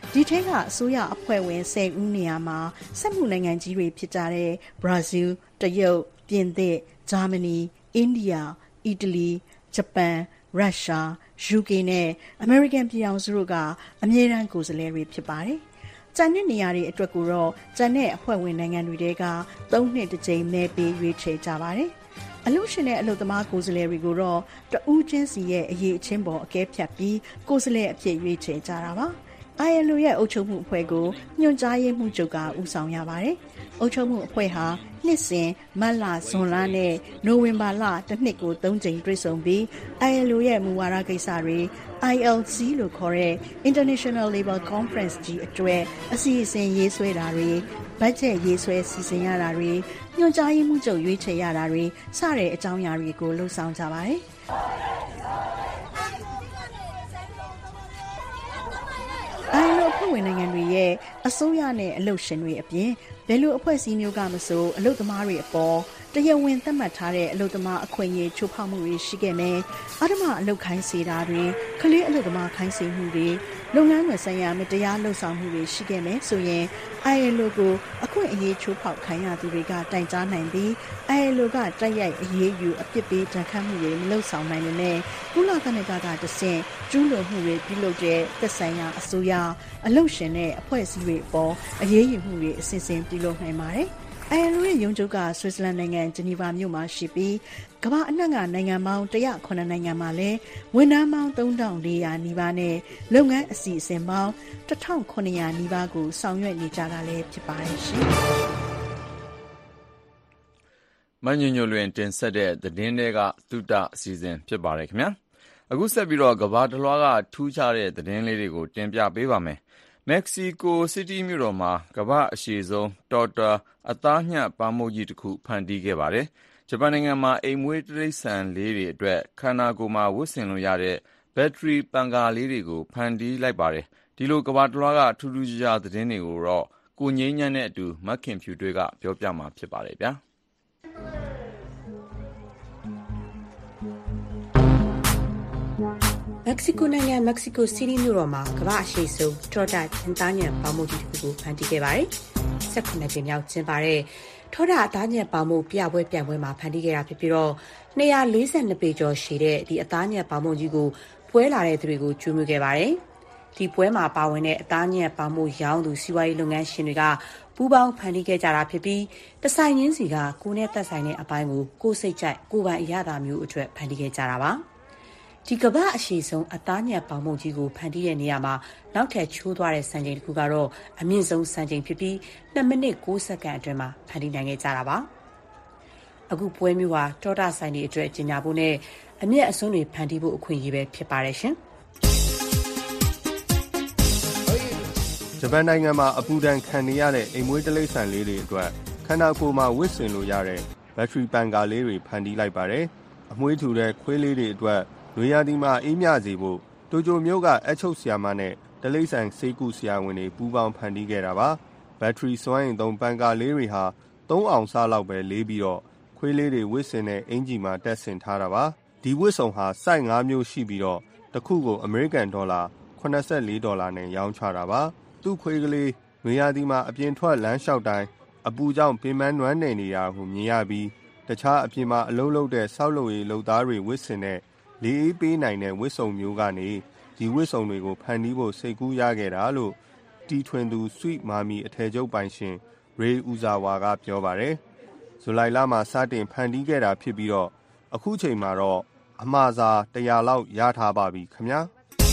ဒီထဲကအစိုးရအဖွဲ့ဝင်ဆယ်ဦးနေရာမှာစက်မှုနိုင်ငံကြီးတွေဖြစ်ကြတဲ့ဘရာဇီးတရုတ်ပြင်သစ်ဂျာမနီအိန္ဒိယအီတလီဂျပန်ရုရှားယူကေနဲ့အမေရိကန်ပြည်ထောင်စုတို့ကအမြဲတမ်းကိုယ်စားလှယ်တွေဖြစ်ပါတယ်ကျန်တဲ့နေရာတွေအတွက်ကိုတော့ကျန်တဲ့အဖွဲ့ဝင်နိုင်ငံတွေတဲကသုံးနှစ်တစ်ကြိမ်မဲပေးရွေးချယ်ကြပါတယ်အလို့ရှင်တဲ့အလို့သမားကိုယ်စားလှယ်တွေကိုတော့တဦးချင်းစီရဲ့အရေးအချင်းပေါ်အကဲဖြတ်ပြီးကိုယ်စားလှယ်အဖြစ်ရွေးချယ်ကြတာပါ I L O ရဲ့အုပ်ချုပ်မှုအဖွဲ့ကိုညွှန်ကြားရေးမှူးချုပ်ကဦးဆောင်ရပါတယ်။အုပ်ချုပ်မှုအဖွဲ့ဟာနှစ်စဉ်မတ်လဇွန်လနဲ့နိုဝင်ဘာလတစ်နှစ်ကိုသုံးကြိမ်တွေ့ဆုံပြီး I L O ရဲ့မူဝါဒကိစ္စတွေ I L C လို့ခေါ်တဲ့ International Labour Conference ကြီးအတွက်အစီအစဉ်ရေးဆွဲတာတွေဘတ်ဂျက်ရေးဆွဲစီစဉ်ရတာတွေညွှန်ကြားရေးမှူးချုပ်ရွေးချယ်ရတာတွေစတဲ့အကြောင်းအရာတွေကိုလှုပ်ဆောင်ကြပါတယ်။ I L O အဖွဲ့ဝင်နိုင်ငံတွေရဲ့အစိုးရနဲ့အလုပ်ရှင်တွေအပြင်ဘယ်လိုအဖွဲ့အစည်းမျိုးကမဆိုအလုပ်သမားတွေအပေါ်တရားဝင်သတ်မှတ်ထားတဲ့အလုပ်သမားအခွင့်အရေးချိုးဖောက်မှုတွေရှိခဲ့မယ်။အဓမ္မအလုပ်ခိုင်းစေတာတွေ၊ကလေးအလုပ်သမားခိုင်းစေမှုတွေလုပ်ငန်းဝင်ဆိုင်ရာမတရားလုပ်ဆောင်မှုတွေရှိခဲ့မယ်ဆိုရင် I L O ကိုအခွင့်အရေးချိုးဖောက်ခံရသူတွေကတိုင်ကြားနိုင်ပြီး I L O ကတိုက်ရိုက်အရေးယူအပြစ်ပေးဒဏ်ခတ်မှုတွေမလုပ်ဆောင်နိုင်နဲ့ကုလသမဂ္ဂကတဆင့်ကျူးလွန်မှုတွေပြုလုပ်တဲ့သက်ဆိုင်ရာအစိုးရအလုပ်ရှင်နဲ့အဖွဲ့အစည်းတွေအပေါ်အရေးယူမှုတွေအစဉ်စဉ်ပြုလုပ်နိုင်ပါတယ်။ I L O ရဲ့ရုံးချုပ်ကဆွစ်ဇာလန်နိုင်ငံဂျနီဗာမြို့မှာရှိပြီးကမ္ဘာအနှံ့ကနိုင်ငံပေါင်းတစ်ရာခုနှစ်နိုင်ငံမှာလည်းဝန်ထမ်းပေါင်းသုံးထောင်လေးရာနီးပါးနဲ့လုပ်ငန်းအစီအစဉ်ပေါင်းတစ်ထောင်ခုနှစ်ရာနီးပါးကိုဆောင်ရွက်နေကြတာလည်းဖြစ်ပါတယ်ရှင်။မညညလွင်တင်ဆက်တဲ့သတင်းတွေကသုတအစီအစဉ်ဖြစ်ပါတယ်ခင်ဗျာ။အခုဆက်ပြီးတော့ကမ္ဘာတစ်လွှားကထူးခြားတဲ့သတင်းလေးတွေကိုတင်ပြပေးပါမယ်။မက္ကဆီကိုစီးတီးမြို့တော်မှာကမ္ဘာအရှည်ဆုံးတော်တာအသားညှပ်ပါမုတ်ကြီးတစ်ခုဖန်တီးခဲ့ပါတယ်။ဂျပန်နိုင်ငံမှာအိမ်မွေးတိရစ္ဆာန်လေးတွေအတွက်ခန္ဓာကိုယ်မှာဝတ်ဆင်လို့ရတဲ့ဘက်ထရီပန်ကာလေးတွေကိုဖန်တီးလိုက်ပါတယ်။ဒီလိုကမ္ဘာတစ်လွှားကထူးထူးခြားခြားသတင်းတွေကိုတော့ကိုငြိမ်းချမ်းနဲ့အတူမခင်ဖြူတွေကပြောပြမှာဖြစ်ပါတယ်ဗျာ။မက္ကဆီကိုနိုင်ငံမက္ကဆီကိုစီးတီးမြို့တော်မှာကမ္ဘာအရှည်ဆုံးတော်တာအသားညံပေါမုတ်ကြီးတစ်ခုကိုဖန်တီးခဲ့ပါတယ်။၁၈ကြိမ်မြောက်ကျင်းပတဲ့ထောတာအသားညံပေါမုတ်ပြပွဲပြိုင်ပွဲမှာဖန်တီးခဲ့တာဖြစ်ပြီးတော့၂၄၂ပေကျော်ရှည်တဲ့ဒီအသားညံပေါမုတ်ကြီးကိုပွဲလာတဲ့သူတွေကိုကျွေးမွေးခဲ့ပါတယ်။ဒီပွဲမှာပါဝင်တဲ့အသားညံပေါမုတ်ရောင်းသူစီးပွားရေးလုပ်ငန်းရှင်တွေကပူးပေါင်းဖန်တီးခဲ့ကြတာဖြစ်ပြီးတဆိုင်ချင်းစီကကိုယ်နဲ့သက်ဆိုင်တဲ့အပိုင်းကိုကိုယ်စိတ်ကြိုက်ကိုယ်ပိုင်အရသာမျိုးအတွက်ဖန်တီးခဲ့ကြတာပါ။ဒီကမ္ဘာအရှည်ဆုံးအသားညံပေါမုတ်ကြီးကိုဖန်တီးတဲ့နေရာမှာနောက်ထပ်ချိုးသွားတဲ့စံချိန်တစ်ခုကတော့အမြင့်ဆုံးစံချိန်ဖြစ်ပြီးနှစ်မိနစ်၉စက္ကန့်အတွင်းမှာဖန်တီးနိုင်ခဲ့ကြတာပါအခုပွဲမျိုးဟာတောတာဆိုင်တွေအတွက်ကြီးညာဖို့နဲ့အမြင့်အစွန်းတွေဖန်တီးဖို့အခွင့်အရေးပဲဖြစ်ပါတယ်ရှင်ဂျပန်နိုင်ငံမှာအပူဒဏ်ခံနေရတဲ့အိမ်မွေးတိရစ္ဆာန်လေးတွေအတွက်ခန္ဓာကိုယ်မှာဝတ်ဆင်လို့ရတဲ့ဘက်ထရီပန်ကာလေးတွေဖန်တီးလိုက်ပါတယ်အမွှေးထူတဲ့ခွေးလေးတွေအတွက်နွေရာသီမှာအေးမြစေဖို့တိုကျိုမြို့ကအက်ချုပ်ဆရာမနဲ့တိရစ္ဆာန်ဆေးကုဆရာဝန်တွေပူးပေါင်းဖန်တီးခဲ့တာပါဘက်ထရီစွမ်းအင်သုံးပန်ကာလေးတွေဟာသုံးအောင်စားလောက်ပဲလေးပြီးတော့ခွေးလေးတွေဝတ်ဆင်တဲ့အင်ဂျီမှာတက်ဆင်ထားတာပါဒီဝတ်စုံဟာစိုက်၅မျိုးရှိပြီးတော့တစ်ခုကိုအမေရိကန်ဒေါ်လာခုနှစ်ဆယ့်လေးဒေါ်လာနဲ့ရောင်းချတာပါသူ့ခွေးကလေးနွေရာသီမှာအပြင်ထွက်လမ်းလျှောက်တိုင်းအပူကြောင့်ပင်ပန်းနွမ်းနယ်နေတာကိုမြင်ရပြီးတခြားအပြင်မှာအလုံးလုံးတဲ့ဆောက်လုပ်ရေးလုပ်သားတွေဝတ်ဆင်တဲ့လေးအေးပေးနိုင်တဲ့ဝတ်စုံမျိုးကနေဒီဝတ်စုံတွေကိုဖန်တီးဖို့စိတ်ကူးရခဲ့တာလို့တီထွင်သူ Sweet Mami အထည်ချုပ်ပိုင်ရှင် Ray Uzawa ကပြောပါတယ်ဇူလိုင်လမှာစတင်ဖန်တီးခဲ့တာဖြစ်ပြီးတော့အခုချိန်မှာတော့အမှားစာတရာလောက်ရထားပါပြီခင်ဗျာ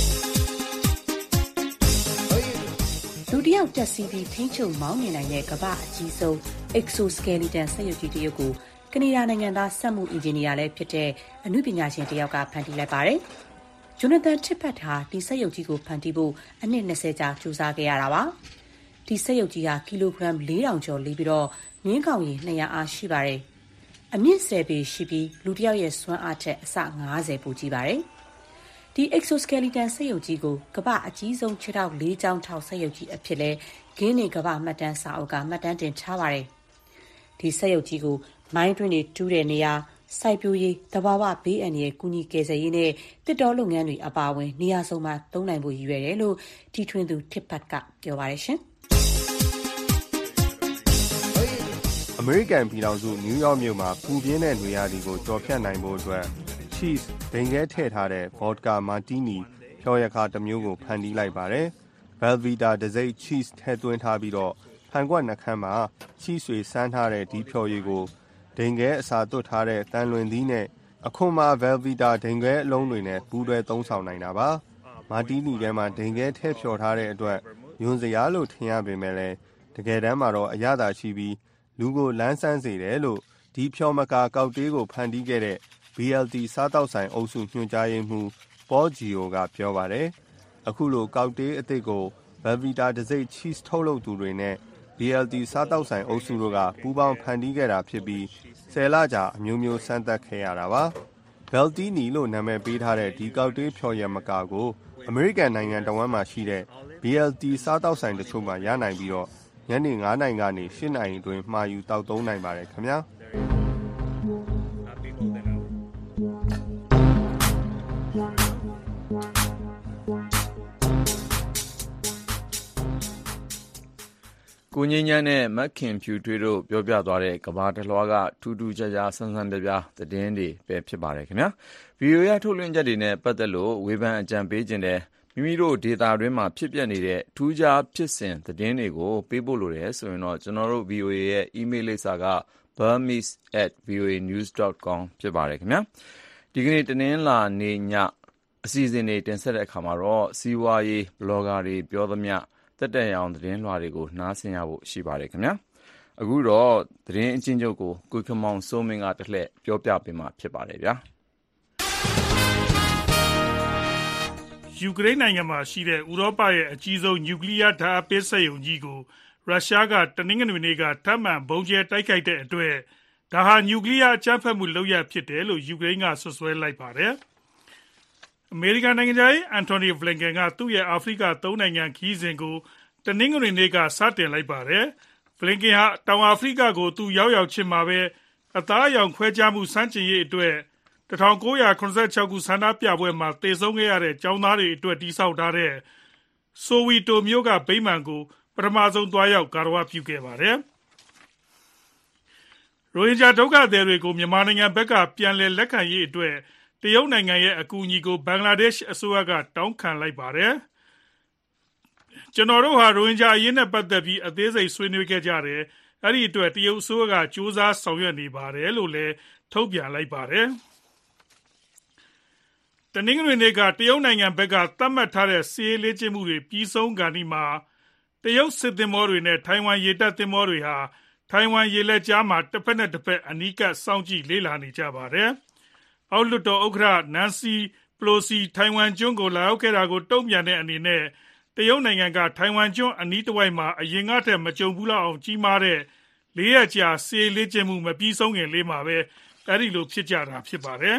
လူတယောက်တက်စီးပြီးထိန်းချုပ်မောင်းနေနိုင်တဲ့ကမ္ဘာအကြီးဆုံး exoskeleton စက်ရုပ်ကြီးတစ်ရုပ်ကိုကနေဒါနိုင်ငံသားစက်မှုအင်ဂျင်နီယာလည်းဖြစ်တဲ့အနုပညာရှင်တစ်ယောက်ကဖန်တီးလိုက်ပါတယ်။ဂျိုနာသန်တစ်ဖတ်ဟာဒီစက်ရုပ်ကြီးကိုဖန်တီးဖို့အနှစ်၂၀ကြာကြိုးစားခဲ့ရတာပါ။ဒီစက်ရုပ်ကြီးဟာကီလိုဂရမ်လေးထောင်ကျော်လေးပြီးတော့ငင်းကောင်ရည်၂၀၀အားရှိပါတယ်။အမြင့်၁၀ပေရှိပြီးလူတစ်ယောက်ရဲ့စွမ်းအားထက်အဆ၅၀ပိုကြီးပါတယ်။ဒီ exoskeleton စက်ရုပ်ကြီးကိုကမ္ဘာအကြီးဆုံးခြေထောက်လေးချောင်းထောက်စက်ရုပ်ကြီးအဖြစ်လဲဂင်းနေကမ္ဘာမှတ်တမ်းစာအုပ်ကမှတ်တမ်းတင်ထားပါတယ်။ဒီစက်ရုပ်ကြီးကိုမိုင်းတွင်းတွေတူးတဲ့နေရာစိုက်ပျိုးရေးသဘာဝဘေးအန္တရာယ်ကူညီကယ်ဆယ်ရေးနဲ့တစ်တောလုပ်ငန်းတွေအပါအဝင်နေရာစုံမှာသုံးနိုင်ဖို့ရည်ရွယ်တယ်လို့တီထွင်သူ Tipat ကပြောပါတယ်ရှင်အမေရိကန်ပြည်ထောင်စုနယူးယောက်မြို့မှာပူပြင်းတဲ့နေရာတွေကိုကြော်ဖြတ်နိုင်ဖို့အတွက် cheese ဒိန်ခဲထည့်ထားတဲ့ vodka martini ဖြော်ရခါတစ်မျိုးကိုဖန်တီးလိုက်ပါတယ်။ Velveeta တစိမ့် cheese ထည့်သွင်းထားပြီးတော့ဖန်ကွက်နှခမ်းမှာ cheese တွေစမ်းထားတဲ့ဒီဖြော်ရည်ကိုဒိန်ခဲအစာသွတ်ထားတဲ့တန်လွင်သီးနဲ့အခွန်မှာ Velveeta ဒိန်ခဲအလုံးတွေနဲ့ပူးတွဲသုံးဆောင်နိုင်တာပါ။ မာတီနီထဲမှာဒိန်ခဲထည့်ဖြော်ထားတဲ့အတွက်ယွန်စရာလို့ထင်ရပေမဲ့လည်းတကယ်တမ်းမှာတော့အရသာရှိပြီးလူကိုလန်းဆန်းစေတယ်လို့ဒီဖြော်မကာကောက်တေးကိုဖန်တီးခဲ့တဲ့ ဘီ အယ် တီ စားတောက်ဆိုင်အုပ်စုညွှန်ကြားရေးမှူး Paul Gio ကပြောပါတယ်။အခုလိုကောက်တေးအသစ်ကို Velveeta တစိမ့် cheese ထုတ်လုပ်သူတွေနဲ့ ဘီ အယ် တီ စားတောက်ဆိုင်အုပ်စုတို့ကပူးပေါင်းဖန်တီးခဲ့တာဖြစ်ပြီးဆယ်လကြာအမျိုးမျိုးစမ်းသပ်ခဲ့ရတာပါ။ Veltini လို့နာမည်ပေးထားတဲ့ဒီကောက်တေးဖြော်ရည်မကာကိုအမေရိကန်နိုင်ငံတဝန်းမှာရှိတဲ့ ဘီ အယ် တီ စားတောက်ဆိုင်တချို့မှာရနိုင်ပြီးတော့ညနေငါးနာရီကနေရှစ်နာရီအတွင်းမှာယူတောက်သုံးနိုင်ပါတယ်ခင်ဗျာကိုငင်းညမ်းနဲ့မက်ခင်ဖြူထွေးတို့ပြောပြသွားတဲ့ကဘာတလွှားကထူးထူးခြားခြားဆန်းဆန်းပြပြသတင်းတွေပဲဖြစ်ပါတယ်ခင်ဗျာဗီအိုအေထုတ်လွှင့်ချက်တွေနဲ့ပတ်သက်လို့ဝေဖန်အကြံပေးခြင်းတဲ့မိမိတို့ဒေတာတွင်းမှာဖြစ်ပျက်နေတဲ့ထူးခြားဖြစ်စဉ်သတင်းတွေကိုပေးပို့လို့ရတယ်ဆိုရင်တော့ကျွန်တော်တို့ ဗီအိုအေ ရဲ့ email လိပ်စာက burmese at voa news dot com ဖြစ်ပါတယ်ခင်ဗျာဒီကနေ့တနင်္လာနေ့ညအစီအစဉ်တွေတင်ဆက်တဲ့အခါမှာတော့စီးပွားရေးဘလော့ဂါတွေပြောသမျှတက်တက်ရောင်သတင်းလွှာတွေကိုနားဆင်ရဖို့ရှိပါတယ်ခင်ဗျာအခုတော့သတင်းအချင်းချုပ်ကိုကိုခမောင်စိုးမင်းကတလှည့်ပြောပြပေးမှာဖြစ်ပါတယ်ဗျာယူကရိန်းနိုင်ငံမှာရှိတဲ့ဥရောပရဲ့အကြီးဆုံးနျူကလ িয়ার ဓာတ်အားပေးစက်ရုံကြီးကိုရုရှားကတနင်္ဂနွေနေ့ကထပ်မံဗုံးကျဲတိုက်ခိုက်တဲ့အတွက်ဒါဟာနျူကလ িয়ার အကြမ်းဖက်မှုလုပ်ရပ်ဖြစ်တယ်လို့ယူကရိန်းကဆွဆွဲလိုက်ပါတယ်အမေရိကန်နိုင်ငံသားအန်တိုနီဘလင်ကန်ကသူ့ရဲ့အာဖရိကသုံးနိုင်ငံခရီးစဉ်ကိုတနင်္ဂနွေနေ့ကစတင်လိုက်ပါတယ်ဘလင်ကန်ဟာတောင်အာဖရိကကိုသူရောက်ရောက်ချင်းမှာပဲအသားအရောင်ခွဲခြားမှုစမ်းကျင်ရေးအတွက်၁၉၇၆ခုဆန္ဒပြပွဲမှာသေဆုံးခဲ့ရတဲ့ကျောင်းသားတွေအတွက်တည်ဆောက်ထားတဲ့ဆိုဝီတိုမြို့ကဗိမာန်ကိုပထမဆုံးသွားရောက်ဂါရဝပြုခဲ့ပါတယ်ရိုဟင်ဂျာဒုက္ခသည်တွေကိုမြန်မာနိုင်ငံဘက်ကပြန်လည်လက်ခံရေးအတွက်တရုတ်နိုင်ငံရဲ့အကူအညီကိုဘင်္ဂလားဒေ့ရှ်အစိုးရကတောင်းခံလိုက်ပါတယ်ကျွန်တော်တို့ဟာရိုဟင်ဂျာအရေးနဲ့ပတ်သက်ပြီးအသေးစိတ်ဆွေးနွေးခဲ့ကြတယ်အဲ့ဒီအတွက်တရုတ်အစိုးရကစူးစမ်းဆောင်ရွက်နေပါတယ်လို့လည်းထုတ်ပြန်လိုက်ပါတယ်တနင်္ဂနွေနေ့ကတရုတ်နိုင်ငံဘက်ကသတ်မှတ်ထားတဲ့စီးရေးလေ့ကျင့်မှုတွေပြီးဆုံးကန်ဒီမှာတရုတ်စစ်သင်္ဘောတွေနဲ့ထိုင်ဝမ်ရေတပ်သင်္ဘောတွေဟာထိုင်ဝမ်ရေလက်ကြားမှာတစ်ဖက်နဲ့တစ်ဖက်အနီးကပ်စောင့်ကြည့်လေ့လာနေကြပါတယ်အောက်လွှတ်တော်ဥက္ကဋ္ဌနန်စီပလိုစီထိုင်ဝမ်ကျွန်းကိုလာရောက်ခဲ့တာကိုတုံ့ပြန်တဲ့အနေနဲ့တရုတ်နိုင်ငံကထိုင်ဝမ်ကျွန်းအနီးတစ်ဝိုက်မှာအရင်ကတည်းကမကြုံဘူးလောက်အောင်ကြီးမားတဲ့လေးရက်ကြာစီးရေးလေ့ကျင့်မှုမပြီးဆုံးခင်လေးမှာပဲအဲဒီလိုဖြစ်ကြတာဖြစ်ပါတယ်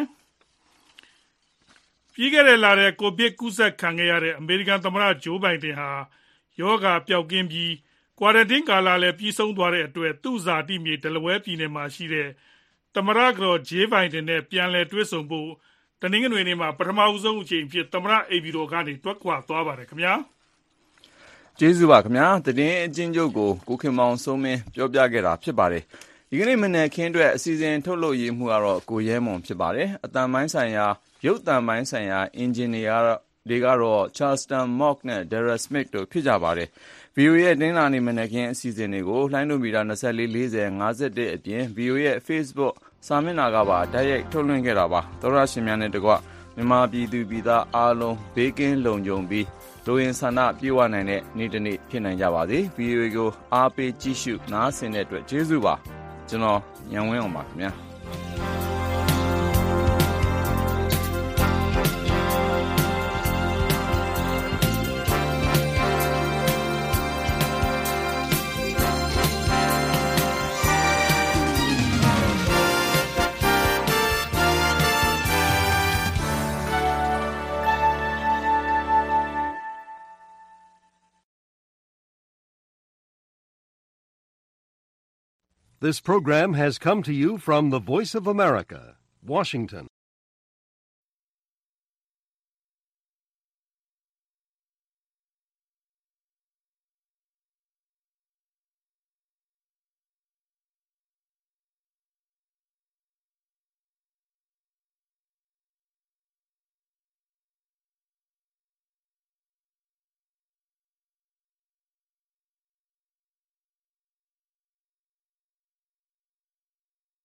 ပြီးခဲ့တဲ့လထဲကိုဗစ်ကူးစက်ခံခဲ့ရတဲ့အမေရိကန်သမ္မတဂျိုးဘိုင်ဒန်ဟာယောဂပျောက်ကင်းပြီးကွာရန်တင်းကာလလည်းပြီးဆုံးသွားတဲ့အတွက်သူ့ဇာတိမြေဒလဝဲပြည်နယ်မှာရှိတဲ့သမ္မတကတော်ဂျေးဘိုင်ဒန်နဲ့ပြန်လည်တွေ့ဆုံဖို့တနင်္ဂနွေနေ့မှာပထမဆုံးအကြိမ်ဖြစ်သမ္မတအိမ်ဖြူတော်ကနေတွက်ခွာသွားပါတယ်ခင်ဗျာကျေးဇူးပါခင်ဗျာသတင်းအချင်းချုပ်ကိုကိုခင်မောင်စိုးမင်းပြောပြခဲ့တာဖြစ်ပါတယ်ဒီကနေ့မနေ့ခင်းအတွက်အစီအစဉ်ထုတ်လုပ်ရေးမှုကတော့ကိုရဲမွန်ဖြစ်ပါတယ်အတန်ပိုင်းဆိုင်ရာရုပ်တံပိုင်းဆိုင်ရာအင်ဂျင်နီယာတွေကတော့ Charleston Mock နဲ့ Darrell Smith တို့ဖြစ်ကြပါတယ်ဗီအိုအေရဲ့တင်းလာနေမနေ့ခင်းအစီအစဉ်တွေကိုလှိုင်းဒိုမီတာ၂၄ ၄၀ ၅၁အပြင် ဗီအိုအေရဲ့ Facebook စာမျက်နှာကပါတိုက်ရိုက်ထုတ်လွှင့်ခဲ့တာပါသောရရှင်များနဲ့တကွမြန်မာပြည်သူပြည်သားအားလုံးဘေးကင်းလုံခြုံပြီးလူရင်းဆန္ဒပြေဝနိုင်တဲ့နေ့တစ်နေ့ဖြစ်နိုင်ကြပါစေဗီအိုအေကိုအားပေးကြည့်ရှုနားဆင်တဲ့အတွက်ကျေးဇူးပါကျွန်တော်ညံဝင်းအောင်ပါခင်ဗျာ This program has come to you from the Voice of America, Washington.